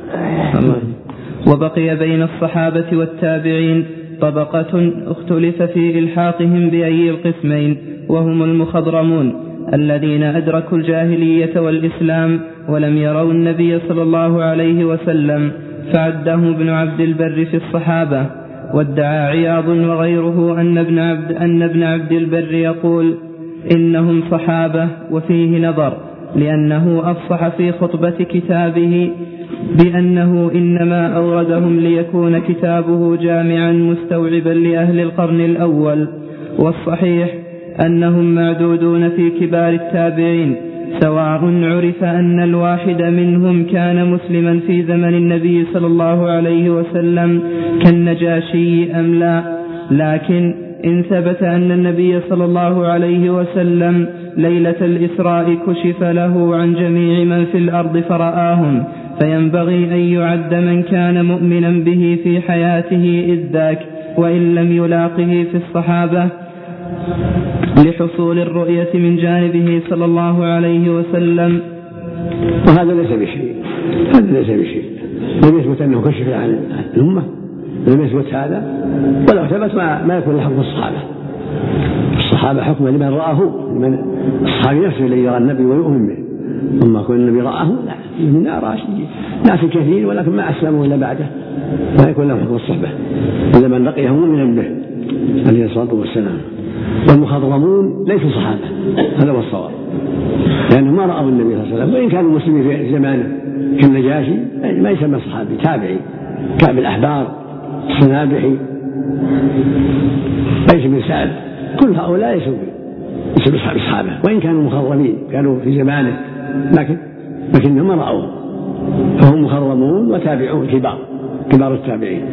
وبقي بين الصحابة والتابعين طبقة اختلف في إلحاقهم بأي القسمين، وهم المخضرمون الذين أدركوا الجاهلية والإسلام ولم يروا النبي صلى الله عليه وسلم، فعده ابن عبد البر في الصحابة. وادعى عياض وغيره أن ابن عبد, أن ابن عبد البر يقول إنهم صحابة، وفيه نظر، لأنه أفصح في خطبة كتابه بأنه إنما أوردهم ليكون كتابه جامعا مستوعبا لأهل القرن الأول، والصحيح أنهم معدودون في كبار التابعين، سواء عرف أن الواحد منهم كان مسلما في زمن النبي صلى الله عليه وسلم كالنجاشي أم لا. لكن إن ثبت أن النبي صلى الله عليه وسلم ليلة الإسراء كشف له عن جميع من في الأرض فرآهم، فينبغي أن يعد من كان مؤمنا به في حياته إذ ذاك، وإن لم يلاقه في الصحابة، لحصول الرؤية من جانبه صلى الله عليه وسلم. وهذا ليس بشيء، هذا ليس بشيء، لم يثبت أنه كشف عن الأمة، لم يثبت هذا، ولو ثبت ما, ما يكون لحكم الصحابة. الصحابة حكم لمن رآه، لمن الصحابي نفسه الذي يرى النبي ويؤمن به، أما كون النبي رآه لا، من ناس ناس كثير ولكن ما أسلموا إلا بعده، ما يكون لهم حكم الصحبة إلا من لقيه مؤمنا به عليه الصلاة والسلام. والمخضرمون ليسوا صحابة، هذا هو الصواب، لأنهم ما رأوا النبي صلى الله عليه وسلم، وإن كانوا مسلمين في زمانه كالنجاشي ما يسمى صحابي، تابعي، كعب الأحبار، الصنابحي، قيس بن سعد، كل هؤلاء ليسوا بصحابة، وإن كانوا مخضرمين كانوا في زمانه، لكن لكنهم ما رأوه، فهم مخضرمون وتابعون كبار كبار التابعين.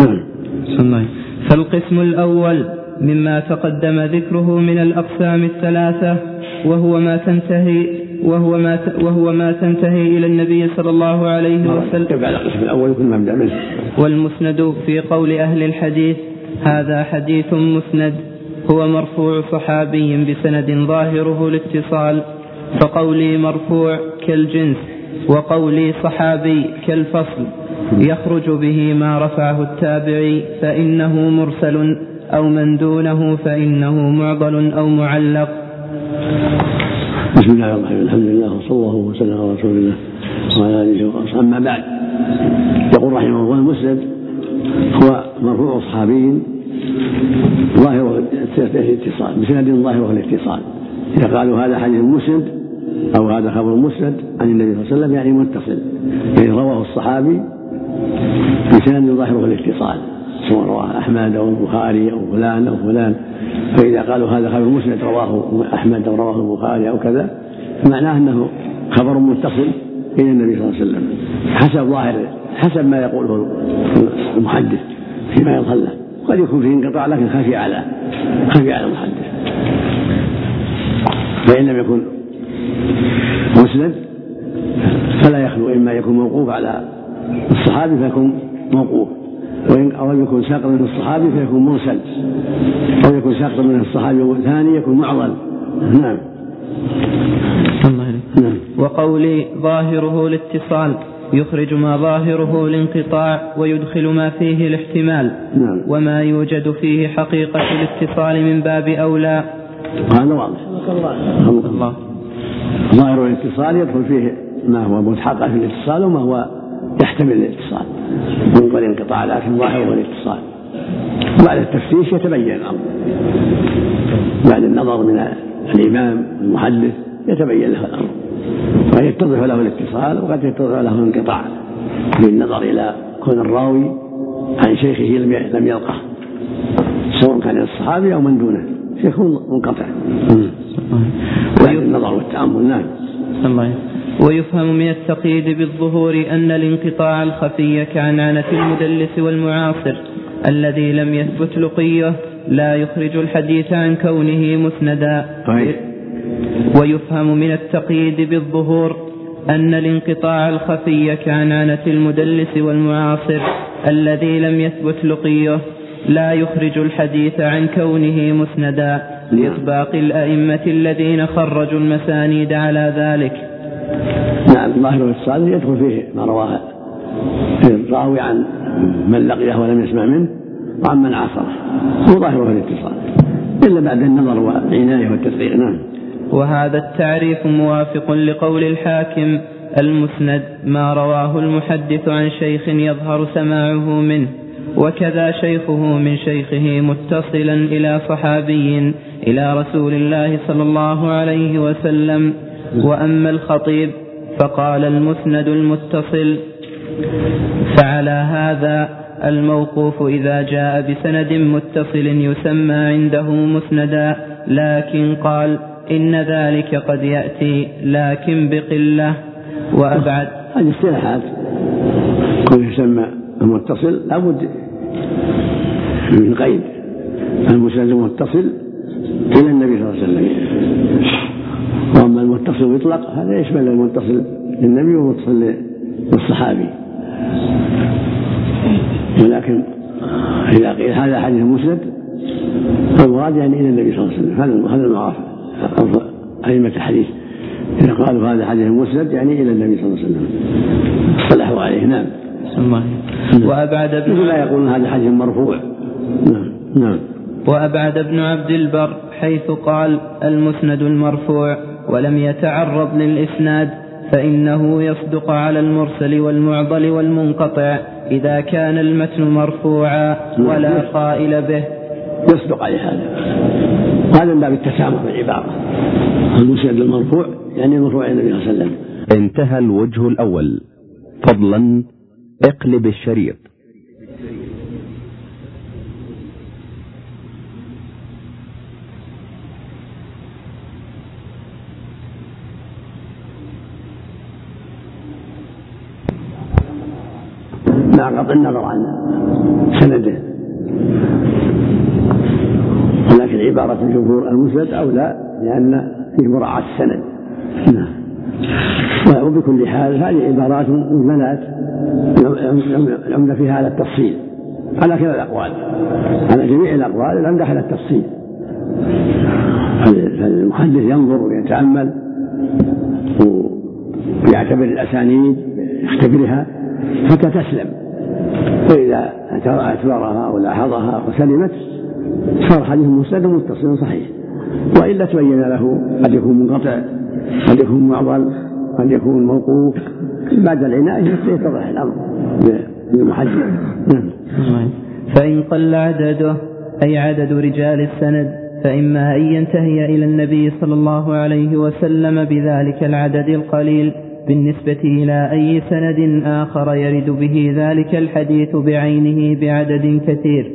فالقسم الأول مما تقدم ذكره من الأقسام الثلاثة، وهو ما تنتهي وهو ما وهو ما تنتهي إلى النبي صلى الله عليه وسلم. تبع القسم الأول يكون مبدأ منه. والمسند في قول أهل الحديث هذا حديث مسند، هو مرفوع صحابي بسند ظاهره الاتصال، فقولي مرفوع كالجنس، وقولي صحابي كالفصل، يخرج به ما رفعه التابعي فإنه مرسل، أو من دونه فإنه معضل أو معلق. بسم الله الرحمن الرحيم، الحمد لله وصلى الله وسلم على رسول الله وعلى آله وصحبه. أما بعد، يقول رحمه الله المسند هو مرفوع صحابي ظاهره الاتصال، بسند ظاهره الاتصال. إذا قالوا هذا حديث مسند أو هذا خبر مسند عن النبي صلى الله عليه وسلم يعني متصل، يعني رواه الصحابي بسند ظاهره الاتصال، سواء رواه أحمد أو البخاري أو فلان أو فلان. فإذا قالوا هذا خبر مسند رواه أحمد أو رواه البخاري أو كذا، معناه أنه خبر متصل إلى النبي صلى الله عليه وسلم حسب ظاهر حسب ما يقوله المحدث فيما يظهر له. قد يكون فيه انقطاع لكن خفي على خفي على المحدث. فإن لم يكن مسند فلا يخلو إما يكون موقوف على الصحابي فيكون موقوف، أو يكون ساقط من الصحابي فيكون مرسل، أو يكون ساقط من الصحابي والثاني يكون معضل. نعم. نعم. وقولي ظاهره الاتصال يخرج ما ظاهره الانقطاع ويدخل ما فيه الاحتمال. نعم. وما يوجد فيه حقيقة الاتصال من باب أولى. هذا واضح. الله. ظاهر الاتصال يدخل فيه ما هو متحقق في الاتصال وما هو يحتمل الاتصال من قبل الانقطاع، لكن ظاهره الاتصال. بعد التفتيش يتبين الأمر، بعد النظر من الإمام المحدث يتبين له الأمر، وقد يتضح له الاتصال وقد يتضح له الانقطاع بالنظر إلى كون الراوي عن شيخه لم يلقه، سواء كان الصحابي أو من دونه، شيخ منقطع. بعد النظر والتأمل. نعم. ويفهم من التقييد بالظهور أن الانقطاع الخفي كعنعنة المدلس والمعاصر الذي لم يثبت لقيه لا يخرج الحديث عن كونه مسندا. ويفهم من التقييد بالظهور أن الانقطاع الخفي كعنعنة المدلس والمعاصر الذي لم يثبت لقيه لا يخرج الحديث عن كونه مسندا لإطباق الأئمة الذين خرجوا المسانيد على ذلك. نعم. ظاهر الاتصال يدخل فيه ما رواه الراوي عن من لقيه ولم يسمع منه وعن من عاصره، هو ظاهره الاتصال إلا بعد النظر والعناية والتدقيق. نعم. وهذا التعريف موافق لقول الحاكم: المسند ما رواه المحدث عن شيخ يظهر سماعه منه، وكذا شيخه من شيخه متصلا إلى صحابي إلى رسول الله صلى الله عليه وسلم. وأما الخطيب فقال المسند المتصل. فعلى هذا الموقوف إذا جاء بسند متصل يسمى عنده مسندا، لكن قال إن ذلك قد يأتي لكن بقلة. وأبعد هذه اصطلاحات كل يسمى المتصل لابد من قيد. المسند المتصل إلى النبي صلى الله عليه وسلم، وأما المتصل يطلق هذا يشمل المتصل للنبي والمتصل للصحابي. ولكن إذا قيل هذا حديث مسند فالمراد يعني إلى النبي صلى الله عليه وسلم، هذا المعروف أئمة الحديث إذا قالوا هذا حديث مسند يعني إلى النبي صلى الله عليه وسلم اصطلحوا عليه. نعم. وأبعد ابن لا يقولون هذا حديث مرفوع. نعم. نعم. وأبعد ابن عبد البر حيث قال المسند المرفوع ولم يتعرض للإسناد، فإنه يصدق على المرسل والمعضل والمنقطع إذا كان المتن مرفوعا ولا قائل به. يصدق عليه هذا هذا من باب التسامح في العبارة. المسند المرفوع يعني مرفوع النبي صلى الله عليه وسلم. انتهى الوجه الأول. فضلا اقلب الشريط. مع قطع النظر عن سنده، ولكن عبارة الجمهور المسند أولى لأن فيه مراعاة السند. وبكل حال هذه عبارات مجملات العمدة فيها على التفصيل على كلا الأقوال، على جميع الأقوال العمدة على التفصيل. فالمحدث ينظر ويتأمل ويعتبر الأسانيد يختبرها حتى تسلم، وإذا اعتبرها ولاحظها وسلمت صار حديث مسند متصل صحيح، وإلا تبين له قد يكون منقطع قد يكون معضل قد يكون موقوف. بعد العناية يتضح الأمر للمحدث. فإن قل عدده أي عدد رجال السند، فإما أن ينتهي إلى النبي صلى الله عليه وسلم بذلك العدد القليل بالنسبة إلى أي سند آخر يرد به ذلك الحديث بعينه بعدد كثير،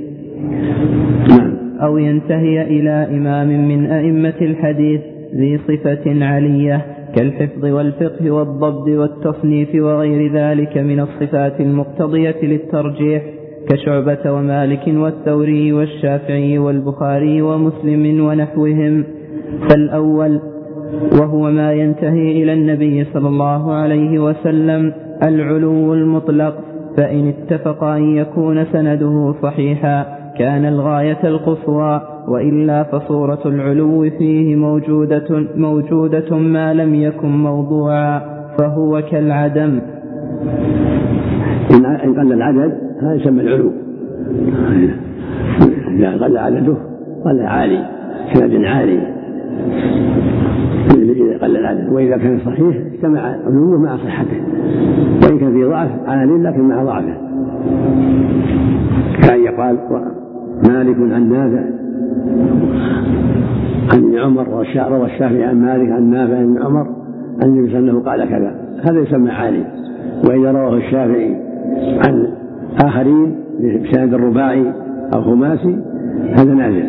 أو ينتهي إلى إمام من أئمة الحديث ذي صفة علية كالحفظ والفقه والضبط والتصنيف وغير ذلك من الصفات المقتضية للترجيح كشعبة ومالك والثوري والشافعي والبخاري ومسلم ونحوهم. فالأول وهو ما ينتهي إلى النبي صلى الله عليه وسلم العلو المطلق، فإن اتفق أن يكون سنده صحيحا كان الغاية القصوى، وإلا فصورة العلو فيه موجودة, موجودة ما لم يكن موضوعا فهو كالعدم. إن قل العدد هذا يسمى العلو، إذا قل عدده قل عالي، سند عالي إذا قل العدد. وإذا كان صحيح اجتمع علوه مع صحته، وإن كان في ضعف عالي لكن مع ضعفه، كأن يقال مالك عن نافع عن عمر، روى الشافعي عن مالك عن نافع عن عمر عن النبي صلى الله عليه وسلم قال كذا، هذا يسمى عالي. وإذا رواه الشافعي عن آخرين بسند الرباعي أو خماسي هذا نافع.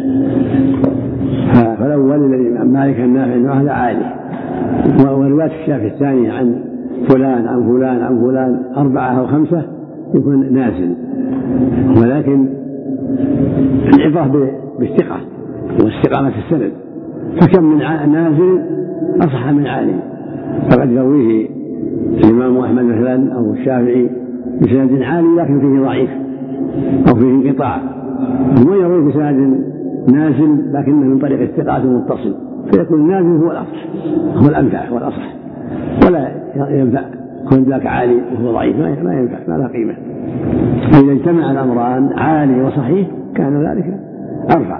فالأول الذي عن مالك عن نافع هذا عالي، ورواية الشافعي الثاني عن فلان عن فلان عن فلان أربعة أو خمسة يكون نازل. ولكن العبرة بالثقة واستقامة السند، فكم من نازل أصح من عالي، فقد يرويه الإمام أحمد مثلا أو الشافعي بسند عالي لكن فيه ضعيف أو فيه انقطاع، ويروي بسند نازل لكنه من طريق الثقات المتصل، فيكون النازل هو الأصح هو الأنفع هو الأصح، ولا ينفع كون ذاك عالي وهو ضعيف ما ينفع ما له قيمة. فإذا اجتمع الأمران عالي وصحيح كان ذلك أرفع.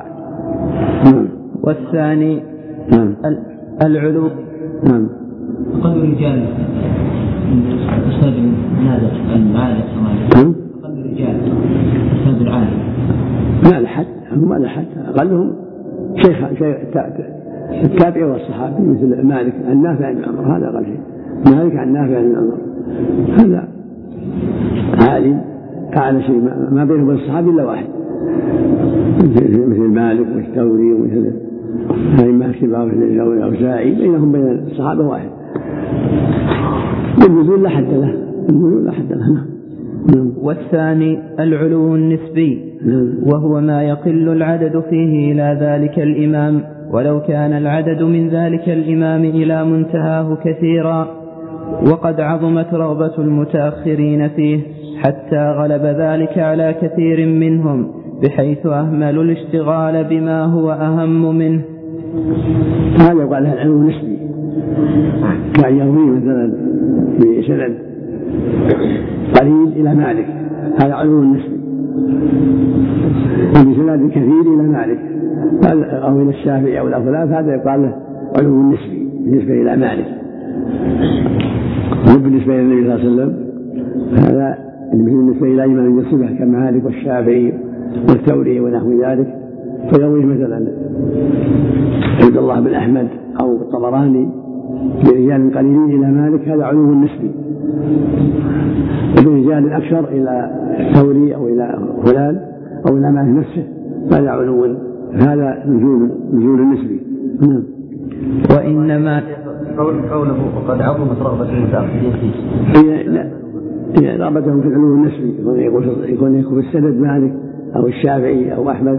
والثاني العلو أقل رجال أستاذ نادر العالي أقل رجال أستاذ العالي ما لحد ما لحد أقلهم شيخ شيخ التابعي والصحابي مثل مالك عن نافع عن عمر، هذا أقل شيء. مالك عن نافع عن عمر هذا عالي أعلى شيء، ما بينه وبين الصحابي إلا واحد مثل مالك والثوري ومثل أئمة كبار مثل الأوزاعي، بينهم بين الصحابة واحد. النزول لا حد له، النزول لا حد له. والثاني العلو النسبي، وهو ما يقل العدد فيه إلى ذلك الإمام ولو كان العدد من ذلك الإمام إلى منتهاه كثيرا، وقد عظمت رغبة المتأخرين فيه حتى غلب ذلك على كثير منهم بحيث أهملوا الاشتغال بما هو أهم منه. هذا يقال له العلو النسبي، كان يروي مثلا بسند قليل إلى مالك هذا علو النسبي، وبسند كثير إلى مالك أو إلى الشافعي أو الأفلاف هذا يقال له علو النسبي بالنسبة إلى مالك. وبالنسبة إلى النبي صلى الله عليه وسلم هذا بالنسبة إلى إمام الصبح كمالك والشافعي والثوري ونحو ذلك، فيرويه مثلا عبد الله بن أحمد أو الطبراني برجال قليلين إلى مالك هذا علو النسبي، وبرجال أكثر إلى الثوري أو إلى فلان أو إلى مالك نفسه هذا علو، هذا نزول نزول النسبي. وإنما قوله وقد عظمت رغبة المتأخرين فيه هي لا هي رغبتهم في العلو النسبي، يكون يكون في السند مالك أو الشافعي أو أحمد،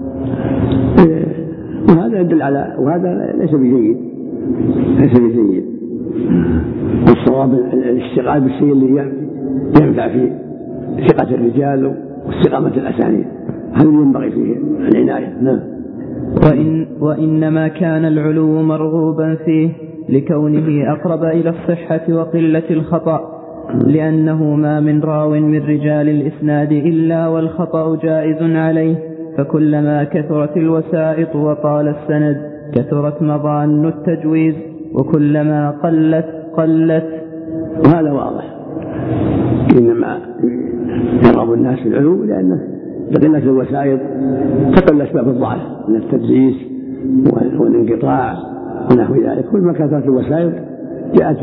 وهذا يدل على وهذا ليس بجيد ليس بجيد. والصواب الاشتغال بالشيء اللي ينفع في ثقة الرجال واستقامة الأسانيد، هذا ينبغي فيه العناية. نعم. وإن وإنما كان العلو مرغوبا فيه لكونه أقرب إلى الصحة وقلة الخطأ، لأنه ما من راو من رجال الإسناد إلا والخطأ جائز عليه، فكلما كثرت الوسائط وطال السند كثرت مظان التجويز، وكلما قلت قلت. وهذا واضح، إنما يرغب الناس في العلو لأنه بقلة الوسائط تقل أسباب الضعف من التدليس والانقطاع ونحو ذلك. كل ما كثرت الوسائط جاءت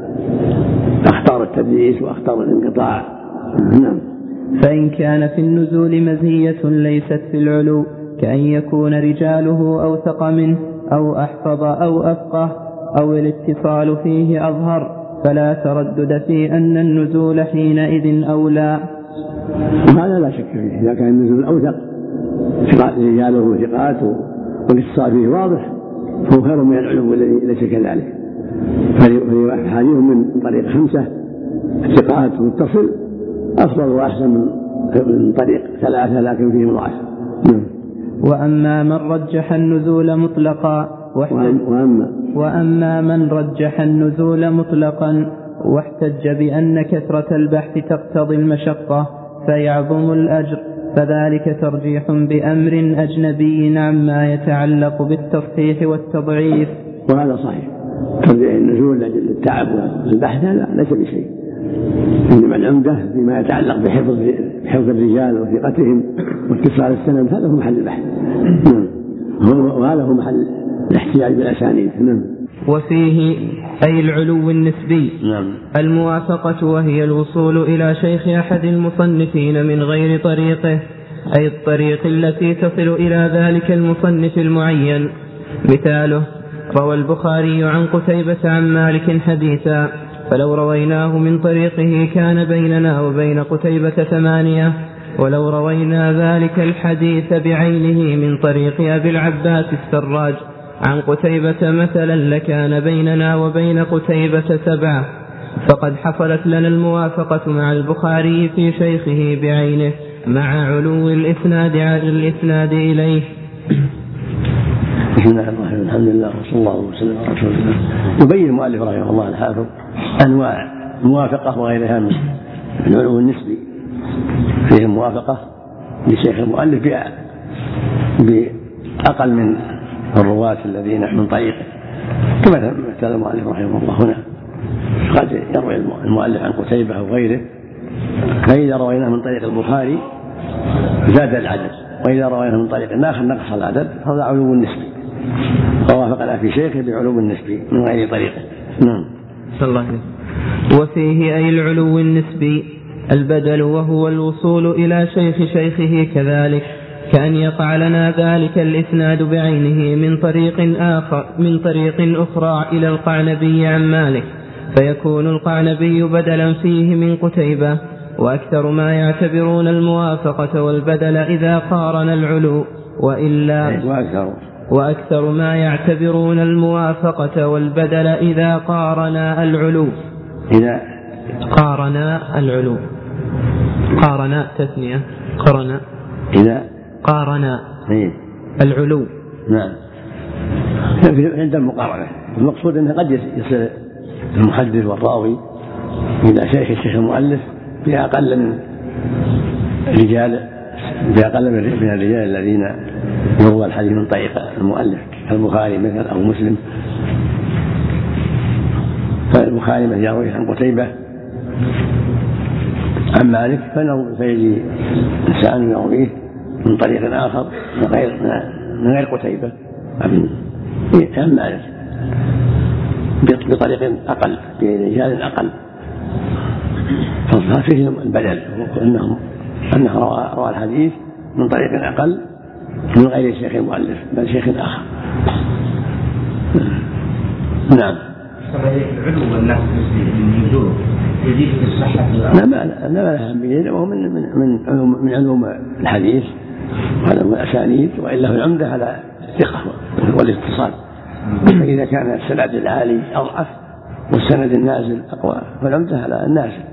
أخطار التدليس وأخطار الانقطاع. نعم. فإن كان في النزول مزية ليست في العلو كأن يكون رجاله أوثق منه أو أحفظ أو أفقه أو الاتصال فيه أظهر فلا تردد في أن النزول حينئذ أولى. هذا لا شك فيه. إذا كان النزول أوثق رجاله وثقات والاتصال فيه واضح فهو خير من العلو الذي ليس كذلك. فحديث من طريق خمسة ثقات متصل أفضل وأحسن من طريق ثلاثة لكن فيه ضعف. وأما من رجح النزول مطلقا وأما, وأما من رجح النزول مطلقا واحتج بأن كثرة البحث تقتضي المشقة فيعظم الأجر فذلك ترجيح بأمر أجنبي عما يتعلق بالتصحيح والتضعيف. وهذا صحيح. ترجيح النزول لأجل التعب والبحث هذا ليس بشيء، إنما العمدة فيما يتعلق بحفظ بحفظ الرجال وثقتهم واتصال السند هذا هو محل البحث وهذا هو محل الاحتجاج بالأسانيد. وفيه أي العلو النسبي نعم. الموافقة وهي الوصول إلى شيخ أحد المصنفين من غير طريقه أي الطريق التي تصل إلى ذلك المصنف المعين. مثاله روى البخاري عن قتيبة عن مالك حديثا فلو رويناه من طريقه كان بيننا وبين قتيبة ثمانية ولو روينا ذلك الحديث بعينه من طريق أبي العباس السراج عن قتيبة مثلا لكان بيننا وبين قتيبة سبعة فقد حصلت لنا الموافقة مع البخاري في شيخه بعينه مع علو الإسناد على الإسناد إليه. بسم الله الرحمن الرحيم. الحمد لله وصلى الله وسلم على رسول الله. يبين المؤلف رحمه الله الحافظ أنواع موافقة وغيرها من العلو النسبي. فيه موافقة لشيخ المؤلف بأقل من الرواة الذين من طريقه كما مثل المؤلف رحمه الله هنا قد يروي المؤلف عن قتيبة أو غيره فإذا رويناه من طريق البخاري زاد العدد وإذا رويناه من طريق آخر نقص العدد هذا علو النسبي ووافقنا في شيخه بعلو النسبي من غير طريقه. نعم. الله. وفيه أي العلو النسبي البدل وهو الوصول إلى شيخ شيخه كذلك كأن يقع لنا ذلك الإسناد بعينه من طريق آخر من طريق أخرى إلى القعنبي عن مالك فيكون القعنبي بدلا فيه من قتيبة. وأكثر ما يعتبرون الموافقة والبدل إذا قارن العلو وإلا وأكثر ما يعتبرون الموافقة والبدل إذا قارنا العلو إذا قارنا العلو قارنا تثنية قرنا إذا قارنا العلو. نعم. عند المقارنة المقصود أنه قد يصل المحدث والراوي إلى شيخ الشيخ المؤلف بأقل من رجال بأقل من الرجال الذين يروى الحديث من طريق المؤلف كالبخاري مثلا أو مسلم. فالبخاري من يروي عن قتيبة عن مالك فيجي إنسان يرويه من طريق آخر من غير من غير قتيبة عن مالك بطريق أقل برجال أقل ففيهم البدل أنهم أنه روى, روى الحديث من طريق أقل من غير شيخ المؤلف بل شيخ آخر. نعم. العلو والنقص النزول يزيد في الصحة. لا ما لها أهمية وهو من من من من علوم الحديث وهذا من الأسانيد وإلا هو العمدة على الثقة والاتصال. فإذا كان السند العالي أضعف والسند النازل أقوى فالعمدة على النازل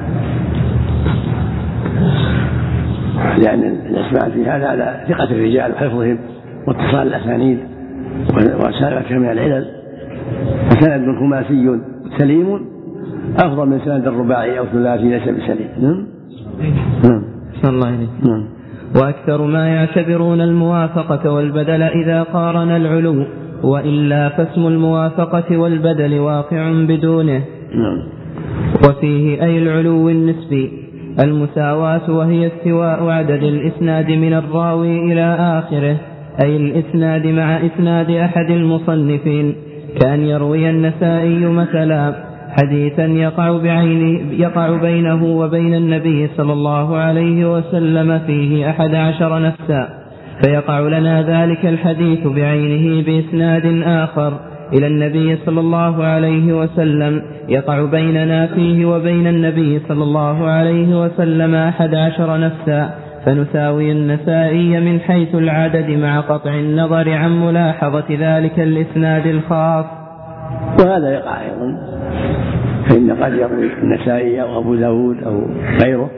لأن الأسماء في هذا على ثقة الرجال وحفظهم واتصال الأسانيد وسائر من العلل. فسند خماسي سليم أفضل من سند الرباعي أو ثلاثي ليس بسليم. نعم. نعم. الله إليك. نعم. وأكثر ما يعتبرون الموافقة والبدل إذا قارن العلو وإلا فاسم الموافقة والبدل واقع بدونه. نعم. وفيه أي العلو النسبي المساواة وهي استواء عدد الإسناد من الراوي إلى آخره، أي الإسناد مع إسناد أحد المصنفين، كأن يروي النسائي مثلا حديثا يقع, بعين يقع بينه وبين النبي صلى الله عليه وسلم فيه أحد عشر نفسا، فيقع لنا ذلك الحديث بعينه بإسناد آخر إلى النبي صلى الله عليه وسلم يقع بيننا فيه وبين النبي صلى الله عليه وسلم أحد عشر نفسا، فنساوي النسائي من حيث العدد مع قطع النظر عن ملاحظة ذلك الإسناد الخاص. وهذا يقع أيضا، فإن قد يروي النسائي أو أبو داود أو غيره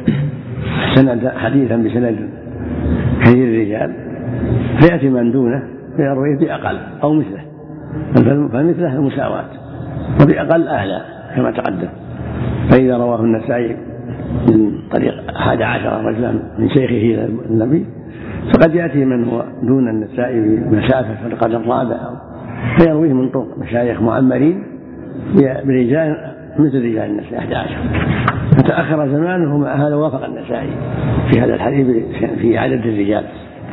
سند حديثا بسند كثير الرجال، فيأتي من دونه فيرويه بأقل أو مثله، فمثله المساواة وبأقل أعلى كما تقدم. فإذا رواه النسائي من طريق أحد عشر رجلا من شيخه إلى النبي، فقد يأتي من هو دون النسائي بمسافة في القدر الرابع فيرويه من طرق مشايخ معمرين برجال مثل رجال النسائي أحد عشر، فتأخر زمانه مع هذا وافق النسائي في هذا الحديث في عدد الرجال،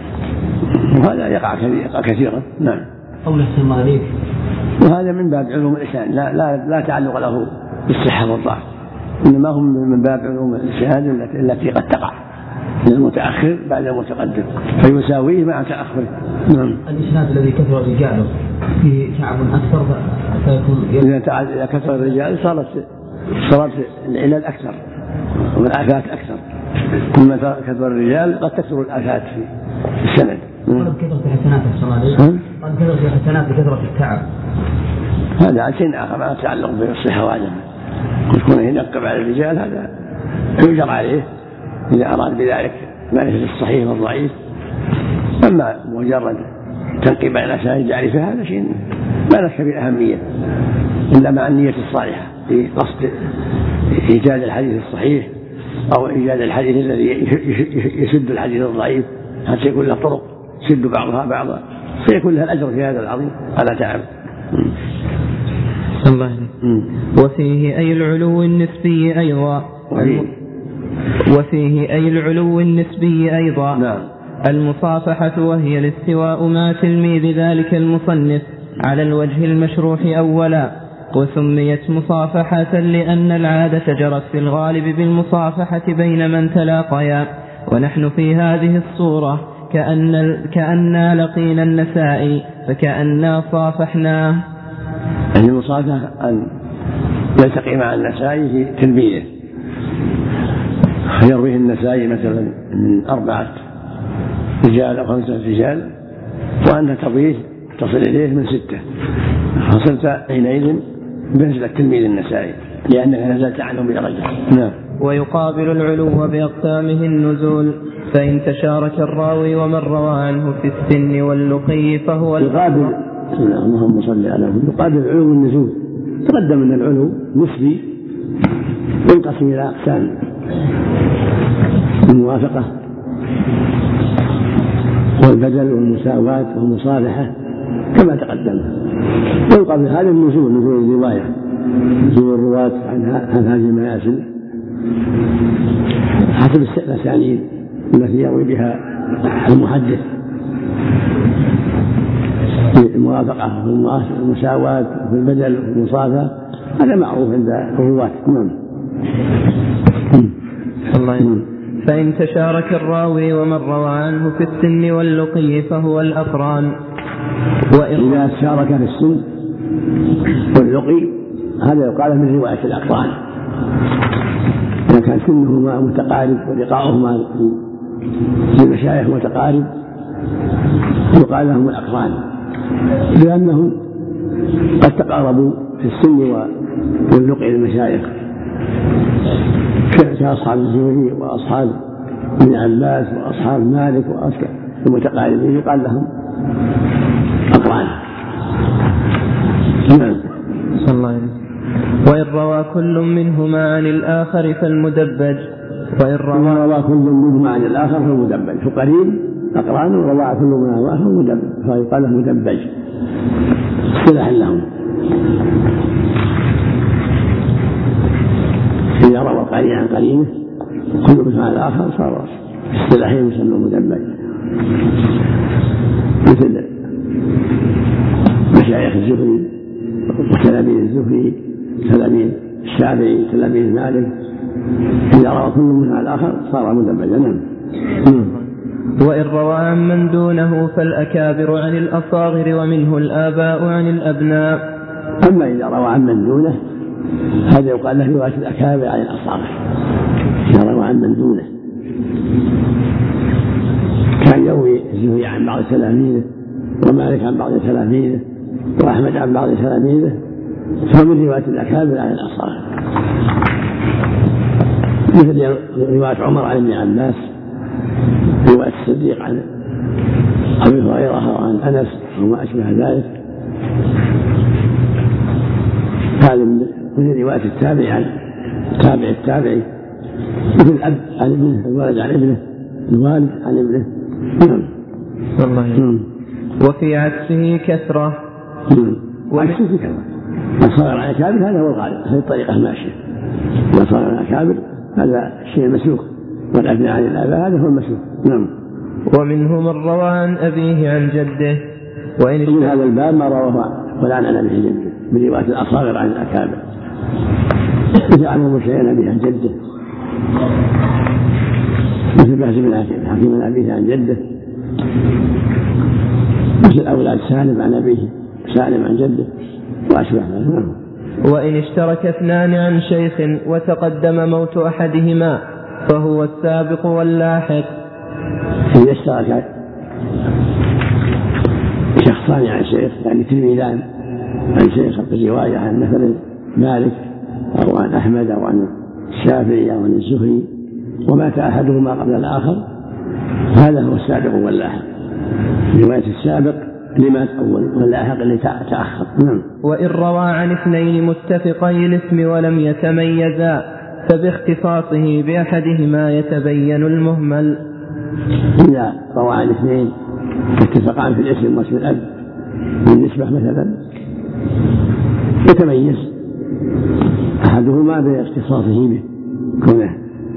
وهذا يقع كثيرا. نعم. قول السماليك، وهذا من باب علوم الإسناد، لا, لا, لا تعلق له بالصحة والضعف، إنما هم من باب علوم الإسناد التي قد تقع من المتأخر بعد المتقدم فيساويه مع تأخره. نعم. الإسناد الذي كثر رجاله فيه شعب أكثر فيكون إذا كثر الرجال صارت صارت العلل أكثر والآفات أكثر، كلما كثر الرجال قد تكثر الآفات في السند. قد كثرت حسنات الصلاة، قد كثرت حسنات بكثرة التعب، هذا شيء آخر ما يتعلق بالصحة وعدمها. يكون ينقب على الرجال هذا يجر عليه إذا أراد بذلك معرفة الصحيح والضعيف، أما مجرد تنقيب على الأسانيد يعرفها هذا شيء ما لك بأهمية إلا مع النية الصالحة في قصد إيجاد الحديث الصحيح أو إيجاد الحديث الذي يسد الحديث الضعيف حتى يكون له طرق يسد بعضها بعضا فيكون لها الأجر في هذا العظيم على تعب. الله. وفيه أي العلو النسبي أيضا وفيه أي العلو النسبي أيضا نعم. المصافحة وهي الاستواء مع تلميذ ذلك المصنف على الوجه المشروح أولا، وسميت مصافحة لأن العادة جرت في الغالب بالمصافحة بين من تلاقيا، ونحن في هذه الصورة كأن كأننا لقينا النسائي فكأننا صافحناه. المصافحة أن يلتقي مع النسائي في تلميذه، يرويه النسائي مثلا من أربعة رجال أو خمسة رجال وأنت تضيف تصل إليه من ستة، فصرت حينئذ بنزلة تلميذ النسائي لأنك نزلت عنه بدرجة. نعم. ويقابل العلو بأقسامه النزول، فإن تشارك الراوي ومن روى عنه في السن واللقي فهو يقابل. اللهم صل على محمد. يقابل العلو والنزول. تقدم أن العلو نسبي ينقسم إلى أقسام: الموافقة والبدل والمساواة والمصالحة كما تقدم. ويقابل هذا النزول نزول الرواية، نزول الرواة عن هذه المنازل حسب الأسانيد التي يروي بها المحدث، في الموافقة والمساواة في البدل والمصافحة، هذا معروف عند الرواة. نعم. الله. فإن تشارك الراوي ومن روى عنه في السن واللقي فهو الأقران. وإذا تشارك في السن واللقي هذا يقال من رواية الأقران، إذا كان سنهما متقارب ولقاؤهما للمشايخ متقارب يقال لهم الأقران، لأنهم قد تقاربوا في السن واللقي للمشايخ كأصحاب الزهري وأصحاب ابن عباس وأصحاب مالك وأصحاب المتقاربين يقال لهم أقران. نعم. صلى الله عليه وسلم. وإن روى كل منهما عن الآخر فالمدبج، وإن روى, روى كل منهما عن الآخر فالمدبج، فقريب أقران وروى كل منهما فالمدبج فيقال له مدبج اصطلاحا لهم. إذا روى قرين عن قرينه كل قسم على الآخر صار اصطلاحيا يسمى مدبج، مثل مشايخ الزهري وتلاميذ الزهري، تلاميذ الشافعي، تلاميذ مالك، إذا روى كل منهم على الآخر صار مدبجا. نعم. وإن روى عن من دونه فالأكابر عن الأصاغر ومنه الآباء عن الأبناء. أما إذا روى عن من دونه هذا يقال له رواية الأكابر عن الأصاغر، إذا روى عن من دونه. كان يروي الزهري عن بعض تلاميذه، ومالك عن بعض تلاميذه، وأحمد عن بعض تلاميذه، فمن رواية الأكابر عن الأصاغر، مثل رواية عمر عن ابن عباس، رواية الصديق عن أبي هريرة وعن أنس وما أشبه ذلك. هذا من رواية التابع عن تابع التابعي، مثل الأب عن ابنه، الولد عن ابنه، الوالد عن ابنه. نعم. والله. وفي عكسه كثرة. وعكسه كثرة. ما صار عن الأكابر هذا هو الغالب، هذه الطريقة ماشية. ما صار عن الأكابر هذا شيء مسلوك، والأبناء عن الآباء هذا هو المسلوك. نعم. ومنه من روى عن أبيه عن جده. وإن من هذا الباب ما رواه ولا عن أبيه عن جده من رواية الأصاغر عن الأكابر، مثل عنه شيئا أبيه عن جده، مثل بهز بن حكيم عن أبيه عن جده، مثل أولاد سالم عن أبيه، سالم عن جده، وأشبه ذلك. وإن اشترك اثنان عن شيخ وتقدم موت أحدهما فهو السابق واللاحق. إذا اشترك شخصان عن شيخ، يعني تلميذان عن شيخ الرواية عن مثلا مالك أو عن أحمد أو عن الشافعي أو عن الزهري، ومات أحدهما قبل الآخر، هذا هو السابق واللاحق. رواية السابق لمات أول، واللاحق اللي تأخر. نعم. وإن روى عن اثنين متفقي الاسم ولم يتميزا فباختصاصه بأحدهما يتبين المهمل. إذا روى عن اثنين اتفقان في الاسم واسم الأب بالنسبة مثلا يتميز أحدهما باختصاصه به، كونه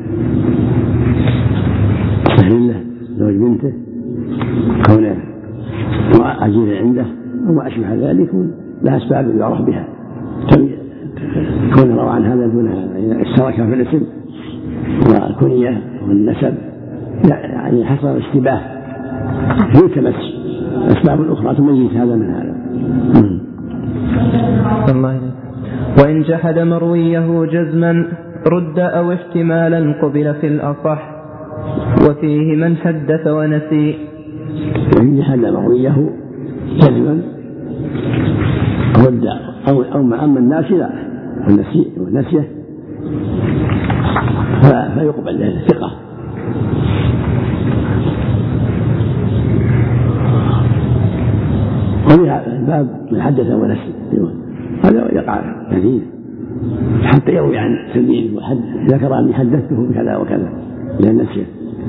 سهل له زوج بنته، كونه عزيز عنده، وما أشبه ذلك يكون لها أسباب يعرف بها. كونه روى عن هذا دون اشترك في الاسم والكنية والنسب، يعني حصل اشتباه يلتمس أسباب الأخرى تميز هذا من هذا. الله. وإن جحد مرويه جزما رد أو احتمالا قبل في الأصح، وفيه من حدث ونسي. وإن جحد مرويه جزما رد أو أو ما أما الناس لا والنسي والنسيه فيقبل له الثقة. وفي هذا الباب من حدث ونسي، هذا يقع كثير حتى يروي عن سبيل وحد ذكر أني حدثته بكذا وكذا لأن نسيه،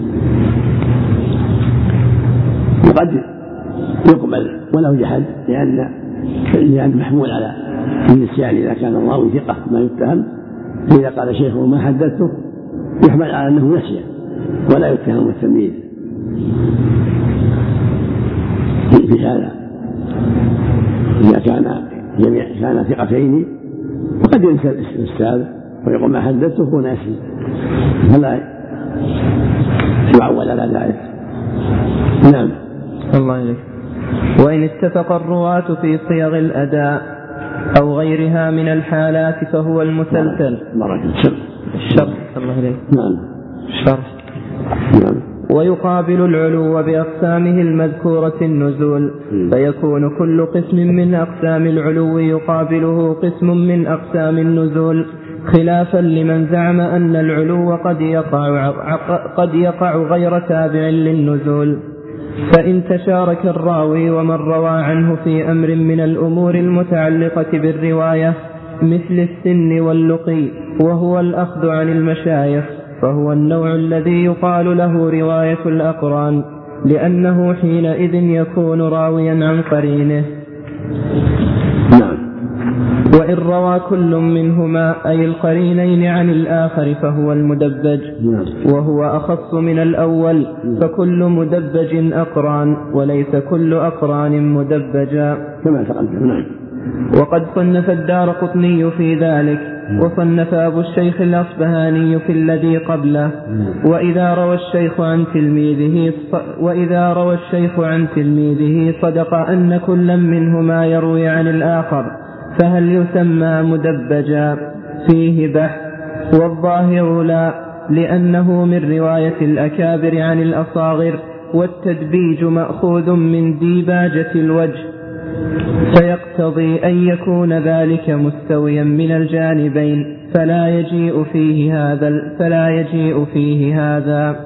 وقد يقبل ولو جحد لأن لأن محمول على النسيان. إذا كان الراوي ثقة ما يتهم، إذا قال شيخه ما حدثته يحمل على أنه نسيه ولا يتهم التمييز في هذا. إذا كان جميع كان ثقتين وقد ينسى الأستاذ ويقول ما حدثته ناسي، فلا يعول على ذلك. نعم. الله عليك. وإن اتفق الرواة في صيغ الأداء أو غيرها من الحالات فهو المسلسل. بركة الشر. الشر. الله عليك. نعم. الشر. نعم. ويقابل العلو بأقسامه المذكورة النزول، فيكون كل قسم من أقسام العلو يقابله قسم من أقسام النزول، خلافا لمن زعم أن العلو قد يقع, قد يقع غير تابع للنزول. فإن تشارك الراوي ومن روى عنه في أمر من الأمور المتعلقة بالرواية مثل السن واللقي وهو الأخذ عن المشايخ، فهو النوع الذي يقال له رواية الأقران، لأنه حينئذ يكون راويا عن قرينه. نعم. وإن روى كل منهما أي القرينين عن الآخر فهو المدبج، وهو أخص من الأول، فكل مدبج أقران وليس كل أقران مدبجا كما تقدم. وقد صنف الدارقطني في ذلك، وصنف أبو الشيخ الأصبهاني في الذي قبله. وإذا روى الشيخ عن تلميذه وإذا روى الشيخ عن تلميذه صدق أن كل منهما يروي عن الآخر، فهل يسمى مدبجا؟ فيه بحث، والظاهر لا، لأنه من رواية الأكابر عن الأصاغر، والتدبيج مأخوذ من ديباجة الوجه، فيقتضي أن يكون ذلك مستويا من الجانبين، فلا يجيء فيه هذا فلا يجيء فيه هذا.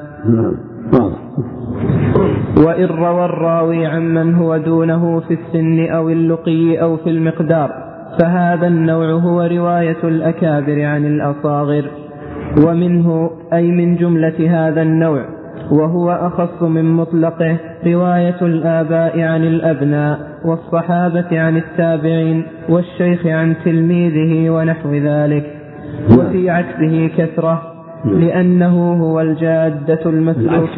وإن روى الراوي عمن هو دونه في السن أو اللقي أو في المقدار، فهذا النوع هو رواية الأكابر عن الأصاغر، ومنه أي من جملة هذا النوع، وهو أخص من مطلقه، رواية الآباء عن الأبناء، والصحابة عن التابعين، والشيخ عن تلميذه ونحو ذلك. وفي عكسه كثرة، لأنه هو الجادة المسلوك.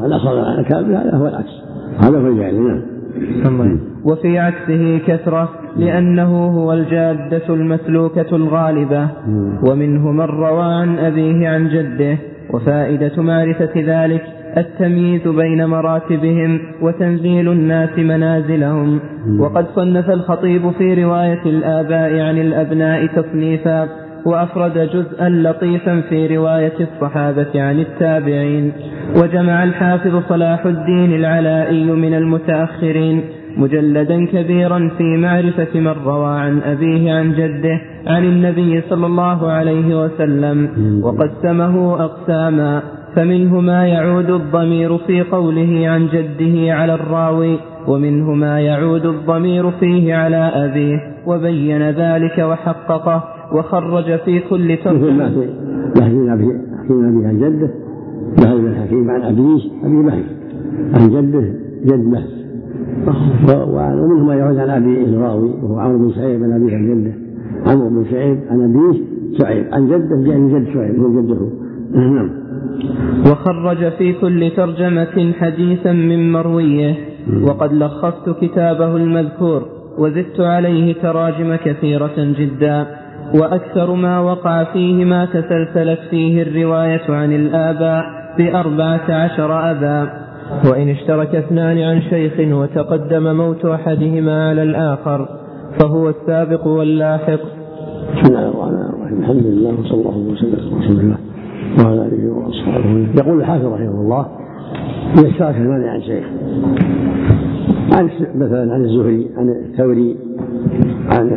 هذا هو العكس، هذا هو الجادة. وفي عكسه كثرة، لأنه هو الجادة المسلوكة الغالبة. ومنه من روى عن أبيه عن جده. وفائدة معرفة ذلك التمييز بين مراتبهم وتنزيل الناس منازلهم. وقد صنف الخطيب في رواية الآباء عن الأبناء تصنيفا، وأفرد جزءا لطيفا في رواية الصحابة عن التابعين. وجمع الحافظ صلاح الدين العلائي من المتأخرين مجلدا كبيرا في معرفة من روى عن أبيه عن جده عن النبي صلى الله عليه وسلم، وقسمه أقساما، فمنه ما يعود الضمير في قوله عن جده على الراوي، ومنه ما يعود الضمير فيه على أبيه، وبين ذلك وحققه، وخرج في كل ترجمة. حكيم أبيه عن جده، بهذا الحكيم عن أبيه أبي مهي عن جده جد مهي. ومنهم ما يعود عن أبيه الراوي وهو عمرو بن شعيب عن أبيه عن جده، عمرو بن شعيب عن أبيه شعيب عن جده يعني جد شعيب هو جده. نعم. وخرج في كل ترجمة حديثا من مرويه. وقد لخصت كتابه المذكور وزدت عليه تراجم كثيرة جدا، وأكثر ما وقع فيه ما تسلسلت فيه الرواية عن الآباء بأربعة عشر أبا، وإن اشترك اثنان عن شيخ وتقدم موت أحدهما على الآخر فهو السابق واللاحق. بسم الله الرحمن الرحيم، الحمد لله وصلى الله وسلم على رسول الله وعلى آله وأصحابه. يقول الحافظ رحمه الله: إذا اشترك اثنان عن شيخ، عن مثلا عن الزهري عن الثوري عن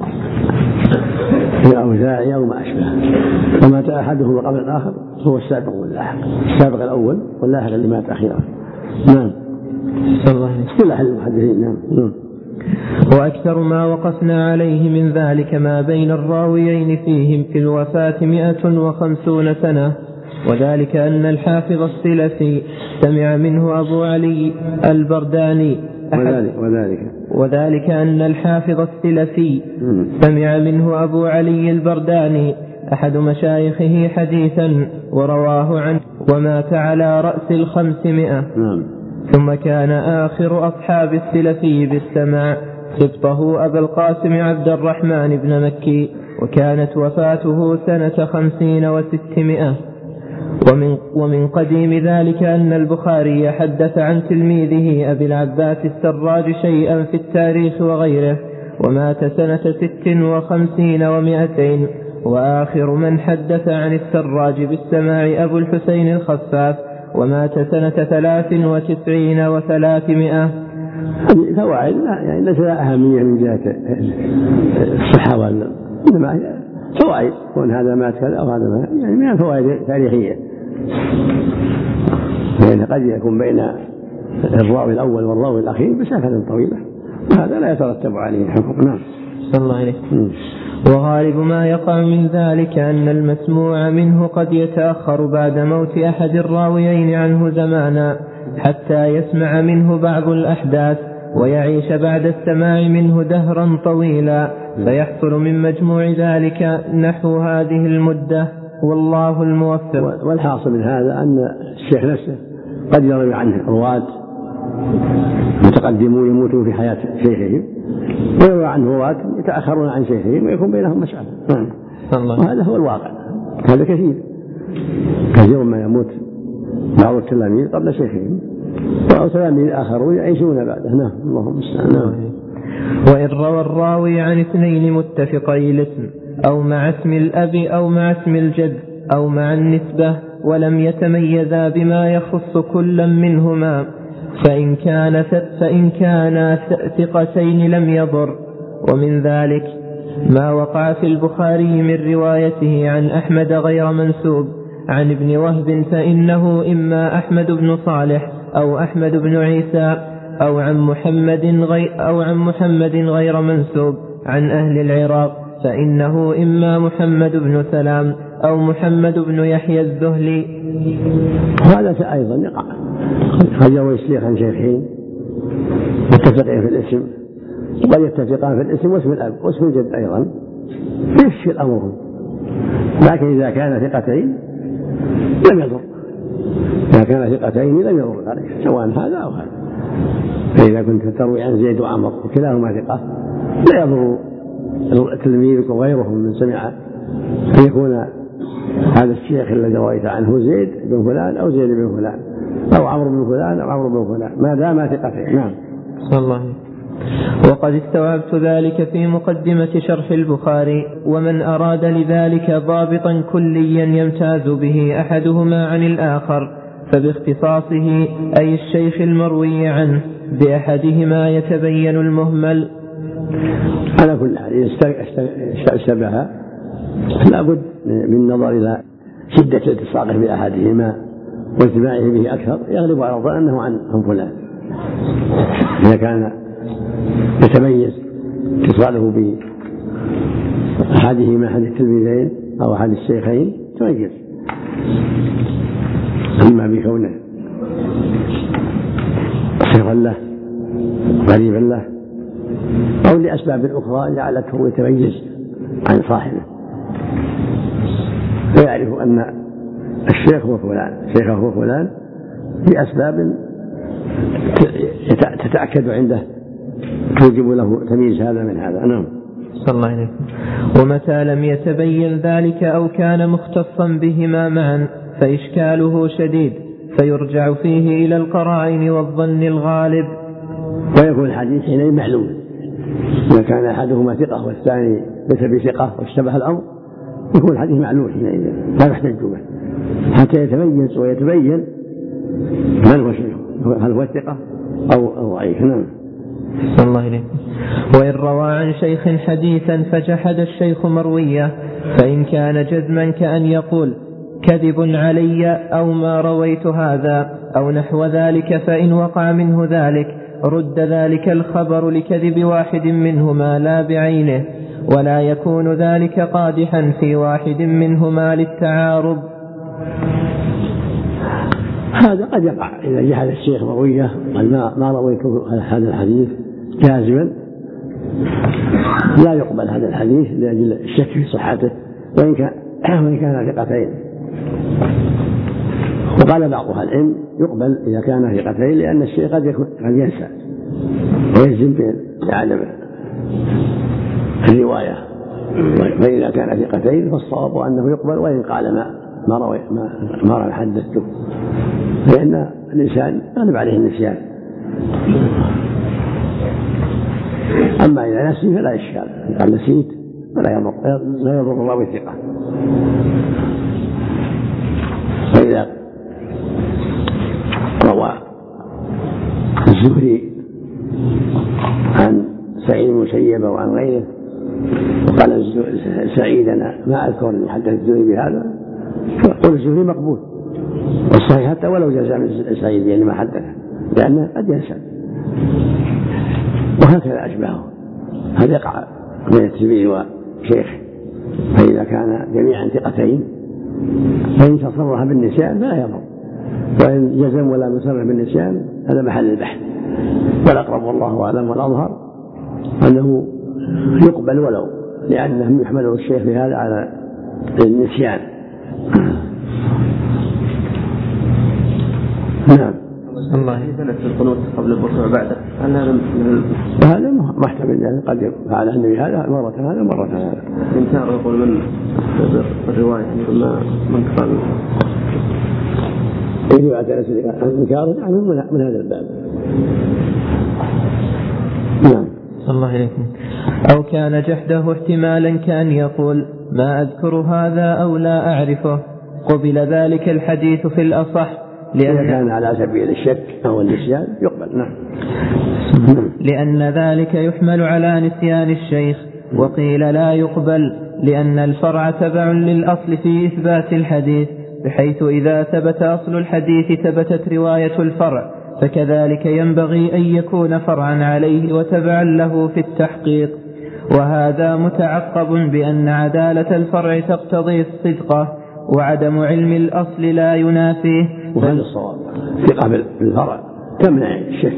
الأوزاعي أو ما أشبه، ومات أحدهما قبل الآخر هو السابق واللاحق، السابق الأول واللاحق اللي مات أخيرا. نعم. اصطلاح المحدثين. نعم. وأكثر ما وقفنا عليه من ذلك ما بين الراويين فيهم في الوفاة مئة وخمسون سنة، وذلك أن الحافظ السلفي سمع منه أبو علي البرداني وذلك, وذلك, وذلك أن الحافظ السلفي سمع منه أبو علي البرداني أحد مشايخه حديثا ورواه عنه، ومات على رأس الخمسمائة. ثم كان آخر أصحاب السلفي بالسماع سبطه أبا القاسم عبد الرحمن بن مكي، وكانت وفاته سنة خمسين وستمائة. ومن, ومن قديم ذلك أن البخاري حدث عن تلميذه أبي العباس السراج شيئا في التاريخ وغيره، ومات سنة ست وخمسين ومائتين. وآخر من حدث عن السراج بالسماع أبو الحسين الخفاف، ومات سنة ثلاث وتسعين وثلاثمائة. هذه فوائد يعني ليس لها أهمية من جهة الصحة ولا، إنما فوائد، وأن هذا مات كذا أو هذا مات، يعني من الفوائد تاريخية، لأن قد يكون بين الراوي الأول والراوي الأخير مسافة طويلة، وهذا لا يترتب عليه حكم. نعم. صلى الله عليه. وغالب ما يقع من ذلك أن المسموع منه قد يتأخر بعد موت أحد الراويين عنه زمانا حتى يسمع منه بعض الأحداث، ويعيش بعد السماع منه دهرا طويلا، فيحصل من مجموع ذلك نحو هذه المدة، والله الموفق. والحاصل من هذا أن الشيخ نفسه قد يروي عنه رواة متقدمون يموتون في حياة شيخهم، ويروي عنه رواة يتأخرون عن شيخهم ويكون بينهم مشعل، وهذا هو الواقع. هذا كثير كثير ما يموت بعض التلاميذ قبل شيخهم، وتلاميذ آخرون يعيشون بعده. نعم، اللهم استعان. وإن روى الراوي عن اثنين متفقي الاسم أو مع اسم الأب أو مع اسم الجد أو مع النسبة ولم يتميزا بما يخص كلا منهما، فإن كان فإن كانا ثقتين لم يضر. ومن ذلك ما وقع في البخاري من روايته عن أحمد غير منسوب عن ابن وهب، فإنه إما أحمد بن صالح أو أحمد بن عيسى أو عن محمد غير أو عن محمد غير منسوب عن أهل العراق، فإنه إما محمد بن سلام أو محمد بن يحيى الذهلي. هذا أيضا يقع، قد يروي الشيخ عن شيخين متفقين في الاسم، وقد يتفقان في الاسم واسم الأب واسم الجد أيضا، يفشي الأمر. لكن إذا كان ثقتين لم يضر، إذا كان ثقتين لم يضر عليك سواء هذا أو هذا. فإذا كنت تروي عن زيد وعمر وكلاهما ثقة لا يضر تلميذك وغيرهم من سمع أن يكون هذا الشيخ الذي رويت عنه زيد بن فلان أو زيد بن فلان أو عمرو بن فلان أو عمرو بن فلان ما دام ثقتين. نعم. صلى الله عليه. وقد استوعبت ذلك في مقدمة شرح البخاري. ومن أراد لذلك ضابطا كليا يمتاز به أحدهما عن الآخر فباختصاصه أي الشيخ المروي عنه بأحدهما يتبين المهمل. على كل حال اشتبه لا بد من نظر إلى شدة اتصاله بأحدهما واجتماعه به أكثر، يغلب على الظن أنه عن فلان. إذا كان يتميز اتصاله بأحدهما أحد التلميذين أو أحد الشيخين تميز، أما بكونه صفا له قريبا له أو لأسباب أخرى جعلته يتميز عن صاحبه، ويعرف أن الشيخ هو فلان شيخه هو فلان بأسباب تتأكد عنده توجب له تمييز هذا من هذا. نعم. صلى الله عليه وسلم. ومتى لم يتبين ذلك أو كان مختصا بهما معا فإشكاله شديد، فيرجع فيه إلى القرائن والظن الغالب، ويكون الحديث حينئذ معلوم. إذا كان أحدهما ثقة والثاني ليس بثقة واشتبه الأمر يكون الحديث معلوم حينئذ لا يحتج به حتى يتميز ويتبين من هو شيخ، هل هو الثقة أو الضعيف. نعم. صلى الله عليه. وإن روى عن شيخ حديثا فجحد الشيخ مرويه، فإن كان جزما كأن يقول كذب علي أو ما رويت هذا أو نحو ذلك، فإن وقع منه ذلك رد ذلك الخبر لكذب واحد منهما لا بعينه، ولا يكون ذلك قادحا في واحد منهما للتعارض. هذا قد يقع إذا جحد الشيخ مرويه قال ما, ما رويت هذا الحديث جازما، لا يقبل هذا الحديث لأجل الشك في صحته وإن كان وإن كان ثقتين. وقال بعض أهل العلم يقبل إذا كان ثقتين لأن الشيخ قد يكون قد ينسى ويجزم بعدم الرواية، فإذا كان ثقتين فالصواب أنه يقبل وإن قال ما ما روي ما ما حدثته، لأن الإنسان غالب عليه النسيان. أما إذا نسي فلا إشكال، قال نسيت فلا يضر لا يضر الراوي ثقة. فإذا روى الزهري عن سعيد بن المسيب وعن غيره وقال سعيد أنا ما أذكر أن حدث الزهري بهذا، فقل الزهري مقبول والصحيح حتى ولو جزم سعيد يعني ما حدث، لأنه قد ينسى. وهكذا أشبهه، هذا يقع بين التلميذ وشيخ، فإذا كان جميعا ثقتين فإن تصرح بالنسيان فلا يضر، وإن جزم ولا مصرح بالنسيان هذا محل البحث. والأقرب والله أعلم والأظهر أنه يقبل ولو، لأنهم يحملون الشيخ في هذا على النسيان. نعم. الله يسألك في القنوت قبل الركوع بعده، هل هذا هذا محتمل يعني قد فعل النبي هذا مرة هذا مرة هذا. إنكار يقول من الرواية ما من قال إذا أتى إنكار عنه من هذا الباب. نعم. الله عليكم. أو كان جحده احتمالا كان يقول ما أذكر هذا أو لا أعرفه، قبل ذلك الحديث في الأصح، لأن كان على سبيل الشك أو النسيان يقبل. نعم. لأن ذلك يحمل على نسيان الشيخ، وقيل لا يقبل لأن الفرع تبع للأصل في إثبات الحديث، بحيث إذا ثبت أصل الحديث ثبتت رواية الفرع، فكذلك ينبغي أن يكون فرعا عليه وتبعا له في التحقيق. وهذا متعقب بأن عدالة الفرع تقتضي الصدق، وعدم علم الأصل لا ينافيه. وهذا الصواب، ثقة بالفرع تمنع الشك،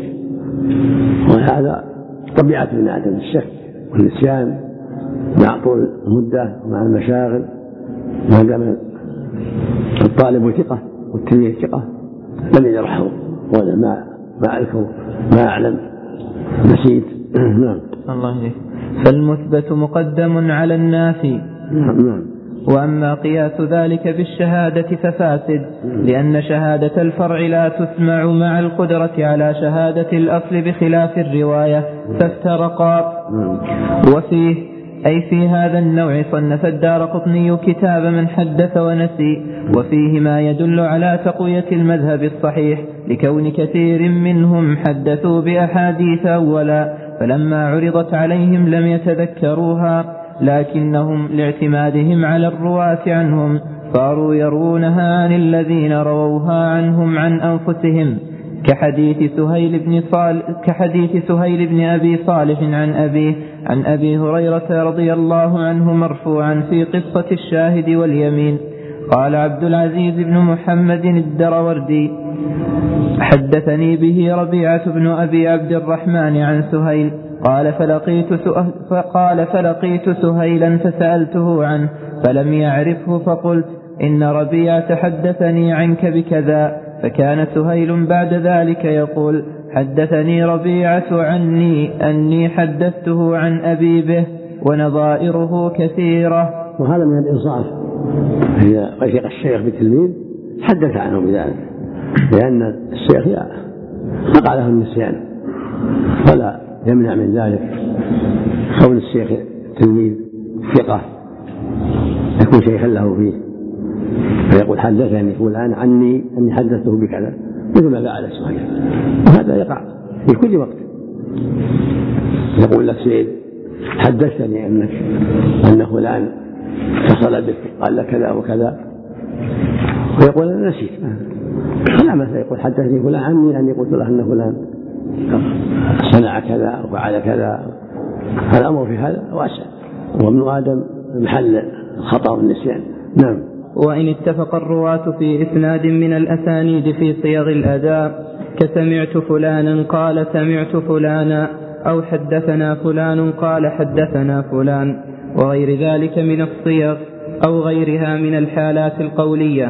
وهذا طبيعة من عدم الشك والنسيان مع طول المدة ومع المشاغل. ما دام الطالب ثقة والتلميذ ثقة لم يجرحه ولا ما ما أذكر ما أعلم نسيت. نعم. الله عليك. فالمثبت مقدم على النافي. نعم. نعم. وأما قياس ذلك بالشهادة ففاسد، لأن شهادة الفرع لا تسمع مع القدرة على شهادة الأصل بخلاف الرواية، فافترقا. وفيه أي في هذا النوع صنف الدارقطني كتاب من حدث ونسي، وفيه ما يدل على تقوية المذهب الصحيح، لكون كثير منهم حدثوا بأحاديث أولا فلما عرضت عليهم لم يتذكروها، لكنهم لاعتمادهم على الرواة عنهم صاروا يروونها عن الذين رووها عنهم عن أنفسهم، كحديث سهيل بن صالح كحديث سهيل بن أبي صالح عن أبيه عن أبي هريرة رضي الله عنه مرفوعا في قصة الشاهد واليمين. قال عبد العزيز بن محمد الدروردي حدثني به ربيعة بن أبي عبد الرحمن عن سهيل قال فلقيت, فقال فلقيت سهيلا فسألته عنه فلم يعرفه، فقلت إن ربيعة حدثني عنك بكذا، فكان سهيل بعد ذلك يقول حدثني ربيعة عني أني حدثته عن أبي به، ونظائره كثيرة. وهذا من الإنصاف، إذا وثق الشيخ بالتلميذ حدث عنه بذلك، لأن الشيخ وقع له النسيان، ولا يمنع من ذلك كون الشيخ التلميذ ثقة يكون شيخا له فيه، فيقول حدثني فلان عني أني حدثته بكذا، مثل ما فعل سهيل، وهذا يقع في كل وقت. يقول لك سيد حدثني أنك أن فلان اتصل بك قال لك كذا وكذا، ويقول أنا نسيت، فلا مثلا يقول حدثني فلان عني أني قلت له أن فلان صنع كذا وفعل كذا. الأمر في هذا واسع، وابن آدم محل الخطأ والنسيان. نعم. وإن اتفق الرواة في إسناد من الأسانيد في صيغ الأداء كسمعت فلانا قال سمعت فلانا، أو حدثنا فلان قال حدثنا فلان، وغير ذلك من الصيغ أو غيرها من الحالات القولية،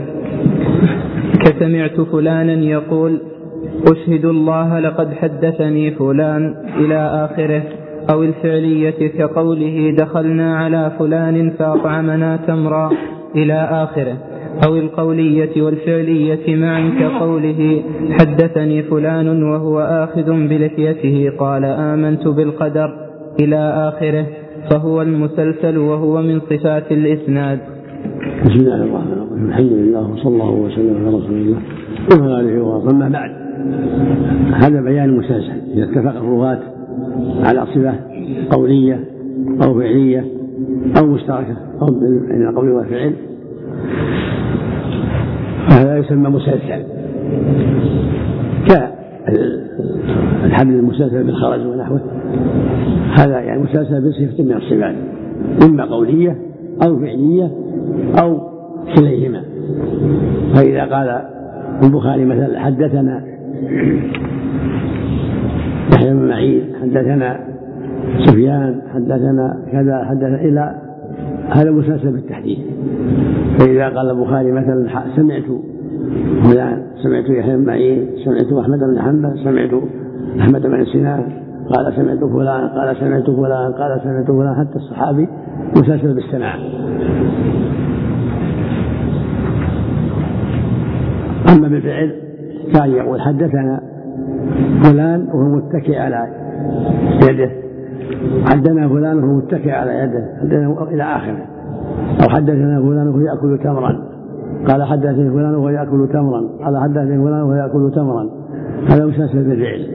كسمعت فلانا يقول أشهد الله لقد حدثني فلان إلى آخره، أو الفعلية كقوله دخلنا على فلان فأطعمنا تمرا إلى آخره، أو القولية والفعلية معا كقوله حدثني فلان وهو آخذ بلحيته قال آمنت بالقدر إلى آخره، فهو المسلسل وهو من صفات الإسناد. بسم الله الرحمن الرحيم، الحمد لله وصلى الله وسلم على رسول الله وعلى آله وصحبه. أما بعد، هذا بيان المسلسل إذا اتفق الرواة على صفة قولية أو فعلية أو مشتركة أو بين القول والفعل، فهذا يسمى مسلسل، كالحبل المسلسل بالخرج ونحوه. هذا يعني مسلسل بصفة من الصفات، إما قولية أو فعلية أو كليهما. فإذا قال البخاري مثلا حدثنا يحيى بن معين حدثنا سفيان حدثنا كذا حدثنا إلى هذا مسلسل بالتحديث. فإذا قال البخاري مثلا سمعت فلان، سمعت يحيى بن معين، سمعت أحمد بن حنبل، سمعت أحمد بن سنان، قال سمعت فلان، قال سمعت فلان، قال سمعت فلان، حتى الصحابي مسلسل بالسماع. أما بالفعل كان يقول حدثنا فلان وهو متكئ على يده، حدثنا فلان وهو متكئ على يده، حدثنا إلى آخره. أو حدثنا فلان وهو يأكل تمرا، قال حدثني فلان وهو يأكل تمرا، قال حدثني فلان وهو يأكل تمرا. هذا مسلسل بالفعل.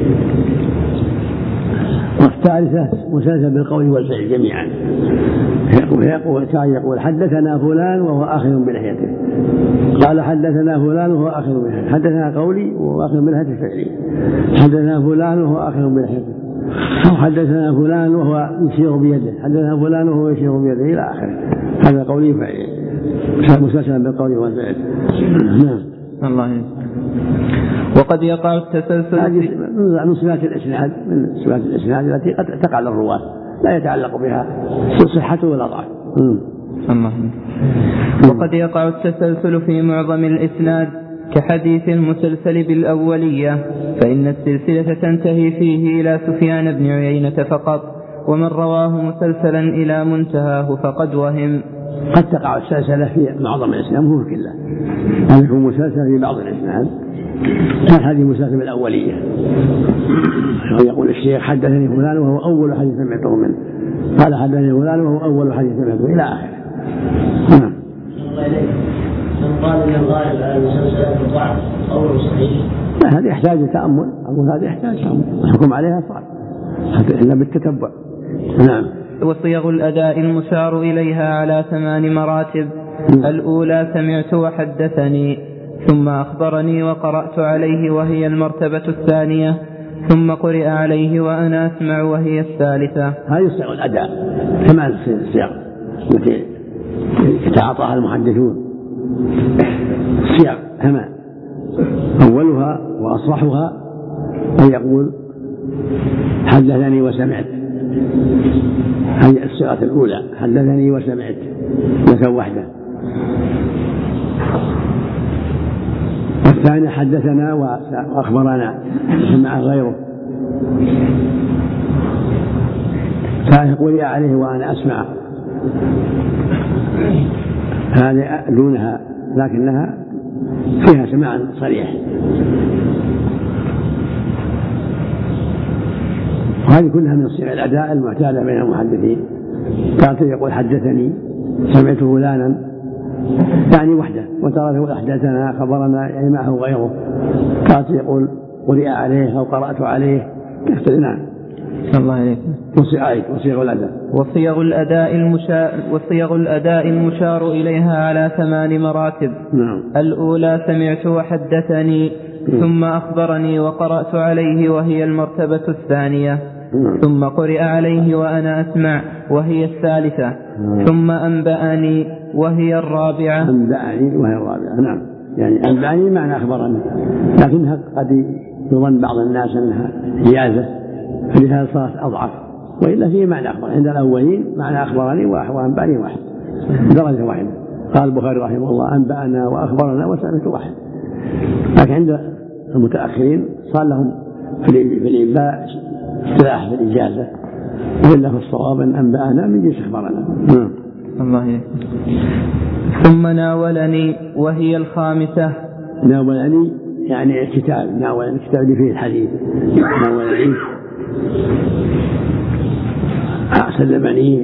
والثالثة مسلسل بالقول والفعل جميعا. يقول كان يقول حدثنا فلان وهو آخذ بلحيته، قال حدثنا فلان وهو آخذ بلحيته، حدثنا قولي وهو آخذ بلحيته فعلي، حدثنا فلان وهو آخذ بلحيته، أو حدثنا فلان وهو يشير بيده، حدثنا فلان وهو يشير بيده إلى آخره. هذا قولي فعلي، مسلسل بالقول والفعل. نعم. الله يسلمك. وقد يقع التسلسل هذه من صفات الإسناد، من صفات الإسناد التي قد تقع للرواة لا يتعلق بها صحته ولا ضعف. الله. وقد يقع التسلسل في معظم الإسناد كحديث المسلسل بالأولية، فإن السلسلة تنتهي فيه إلى سفيان بن عيينة فقط، ومن رواه مسلسلا إلى منتهاه فقد وهم. قد تقع السلسلة في معظم الإسناد مو في كله، هذا يكون مسلسل في بعض الإسناد كان هذه مسلسل بالأولية. يقول الشيخ حدثني فلان وهو أول حديث سمعته منه، قال حدثني فلان وهو أول حديث سمعته إلى آخره. نعم. من قال ان الغالب على المسلسلات الضعف قول صحيح؟ لا، هذه يحتاج تأمل، أقول هذه يحتاج تأمل، الحكم عليها صعب إلا بالتتبع. نعم. وصيغ الأداء المشار إليها على ثمان مراتب. الأولى سمعت وحدثني، ثم أخبرني وقرأت عليه وهي المرتبة الثانية، ثم قرئ عليه وأنا أسمع وهي الثالثة. هذه صيغ الأداء، ثمان صيغ التي يتعاطاها المحدثون، صيغ ثمان. أولها وأصرحها أن يقول حدثني وسمعت، هذه الصيغة الأولى، حدثني وسمعت لك وحده. الثانية حدثنا وأخبرنا سمع غيره. ثالث قرئ عليه وأنا أسمع، هذه دونها لكنها فيها سماع صريح. وهذه كلها من صيغ الأداء المعتادة بين المحدثين. كان يقول حدثني سمعت فلانا يعني وحده، وترى يقول حدثنا خبرنا يعني معه غيره. كان يقول قرئ عليه أو قرأت عليه يختلفان. الله عليك. وصيغ الأداء وصيغ الأداء المشار وصيغ الأداء المشار إليها على ثمان مراتب. نعم. الأولى سمعت وحدثني، ثم أخبرني وقرأت عليه وهي المرتبة الثانية، ثم قرئ عليه وأنا أسمع وهي الثالثة، ثم أنبأني وهي الرابعة. أنبأني وهي الرابعة. نعم. يعني أنبأني معنى أخبرني، لكنها قد يظن بعض الناس أنها إجازة، فلهذا صارت أضعف، وإلا فيه معنى أخبر. عند الأولين معنى أخبرني وأنبأني واحد، درجة واحدة. قال البخاري رحمه الله أنبأنا وأخبرنا وسمعت واحد. لكن عند المتأخرين صار لهم في الإنباء اصطلاح في الإجازة، وإلا في الصواب أن أنبأنا من جنس أخبرنا. الله. ثم ناولني وهي الخامسة. ناولني يعني الكتاب، ناولني الكتاب اللي فيه الحديث، ناولني سلمني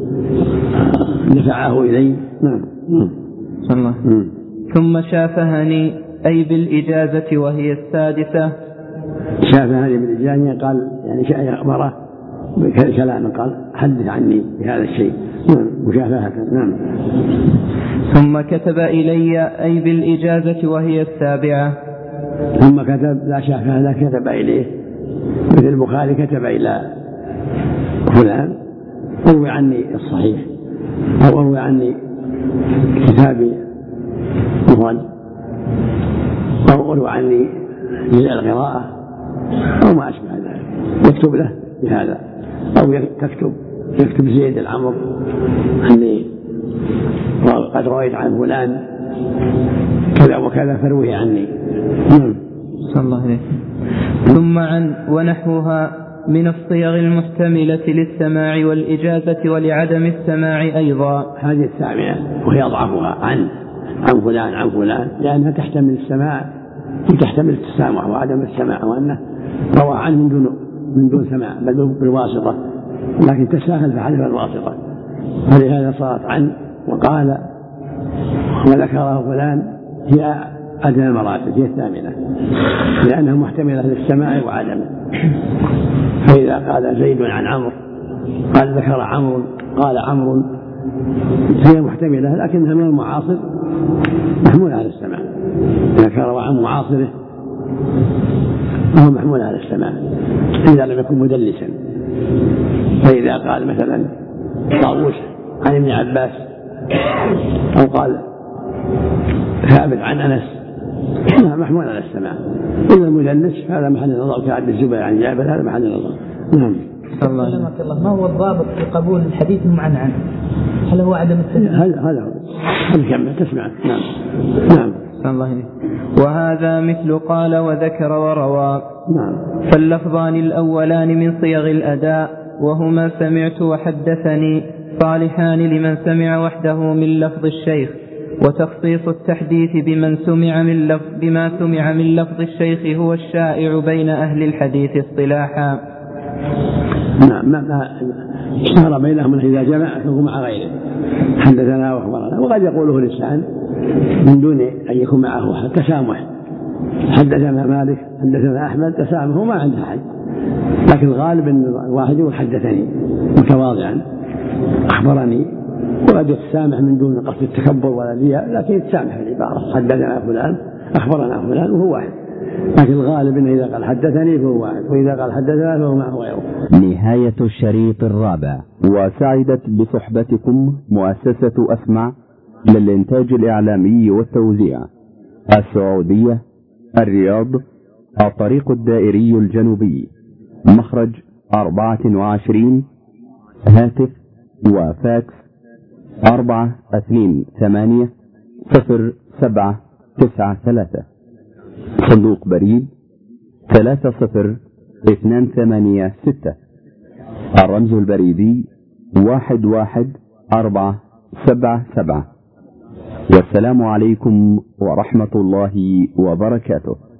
دفعه إلي. نعم. الله. ثم شافهني أي بالإجازة وهي السادسة. شافهني بالإجازة قال يعني شيء أخبره بكلام، قال حدث عني بهذا الشيء. نعم. مشافهة. نعم. ثم كتب إلي أي بالإجازة وهي السابعة. ثم كتب لا شافه لا كتب إليه، مثل البخاري كتب إلى فلان أروي عني الصحيح، أو أروي عني كتابي مفرد، أو أروي عني جزء القراءة أو ما أشبه ذلك، يكتب له بهذا. أو تكتب يكتب زيد العمر أني قد رويت عن فلان كذا وكذا فروه عني. صلى الله عليه. ثم عن ونحوها من الصيغ المحتملة للسماع والإجازة ولعدم السماع أيضا. هذه الثامنة وهي أضعفها عن عن فلان عن فلان لأنها تحتمل السماع وتحتمل التسامع وعدم السماع، وأنه روى عنه من دون من دون سماع بل بالواسطة، لكن تساهل فحذف الواسطة، ولهذا صارت عن وقال وذكره فلان هي أدنى المراتب، هي الثامنة لأنها محتملة للسماع وعدمه. فإذا قال زيد عن عمرو قال ذكر عمرو قال عمرو هي محتملة لكنها من المعاصر محمولة على السماع، إذا كان روى عن معاصره فهو محمول على السماع إذا لم يكن مدلسا. فإذا قال مثلا طاووس عن ابن عباس أو قال ثابت عن أنس هذا محمول على السماع. إذا المدلس هذا محل نظر كعبد الزبير عن جابر هذا محل نظر. نعم. الله. ما هو الضابط في قبول الحديث المعنعن؟ هل هو عدم التسميع؟ هذا هذا هذا تسمع. نعم نعم. الله عليه. وهذا مثل قال وذكر وروى. نعم. فاللفظان الأولان من صيغ الأداء وهما سمعت وحدثني صالحان لمن سمع وحده من لفظ الشيخ، وتخصيص التحديث بمن سمع من لفظ بما سمع من لفظ الشيخ هو الشائع بين أهل الحديث اصطلاحا. نعم. ما اشتهر بينهم إذا جمع فهو مع غيره حدثنا وأخبرنا، وقد يقوله الإنسان من دون أن يكون معه تسامح. حدثنا مالك حدثنا أحمد تسامح ما عنده أحد، لكن الغالب أن الواحد يقول حدثني متواضعا أخبرني، وقد يتسامح من دون قصد التكبر ولا رياء، لكن يتسامح في العبارة حدثنا فلان أخبرنا فلان وهو واحد، لكن الغالب أنه إذا قال حدثني فهو واحد وإذا قال حدثنا فهو معه غيره. نهاية الشريط الرابع. وسعدت بصحبتكم مؤسسة أسمع للإنتاج الإعلامي والتوزيع السعودية، الرياض، الطريق الدائري الجنوبي، مخرج أربعة وعشرين، هاتف وفاكس أربعة اثنين ثمانية صفر سبعة تسعة ثلاثة، صندوق بريد ثلاثة صفر اثنان ثمانية ستة، الرمز البريدي واحد واحد أربعة سبعة سبعة. والسلام عليكم ورحمة الله وبركاته.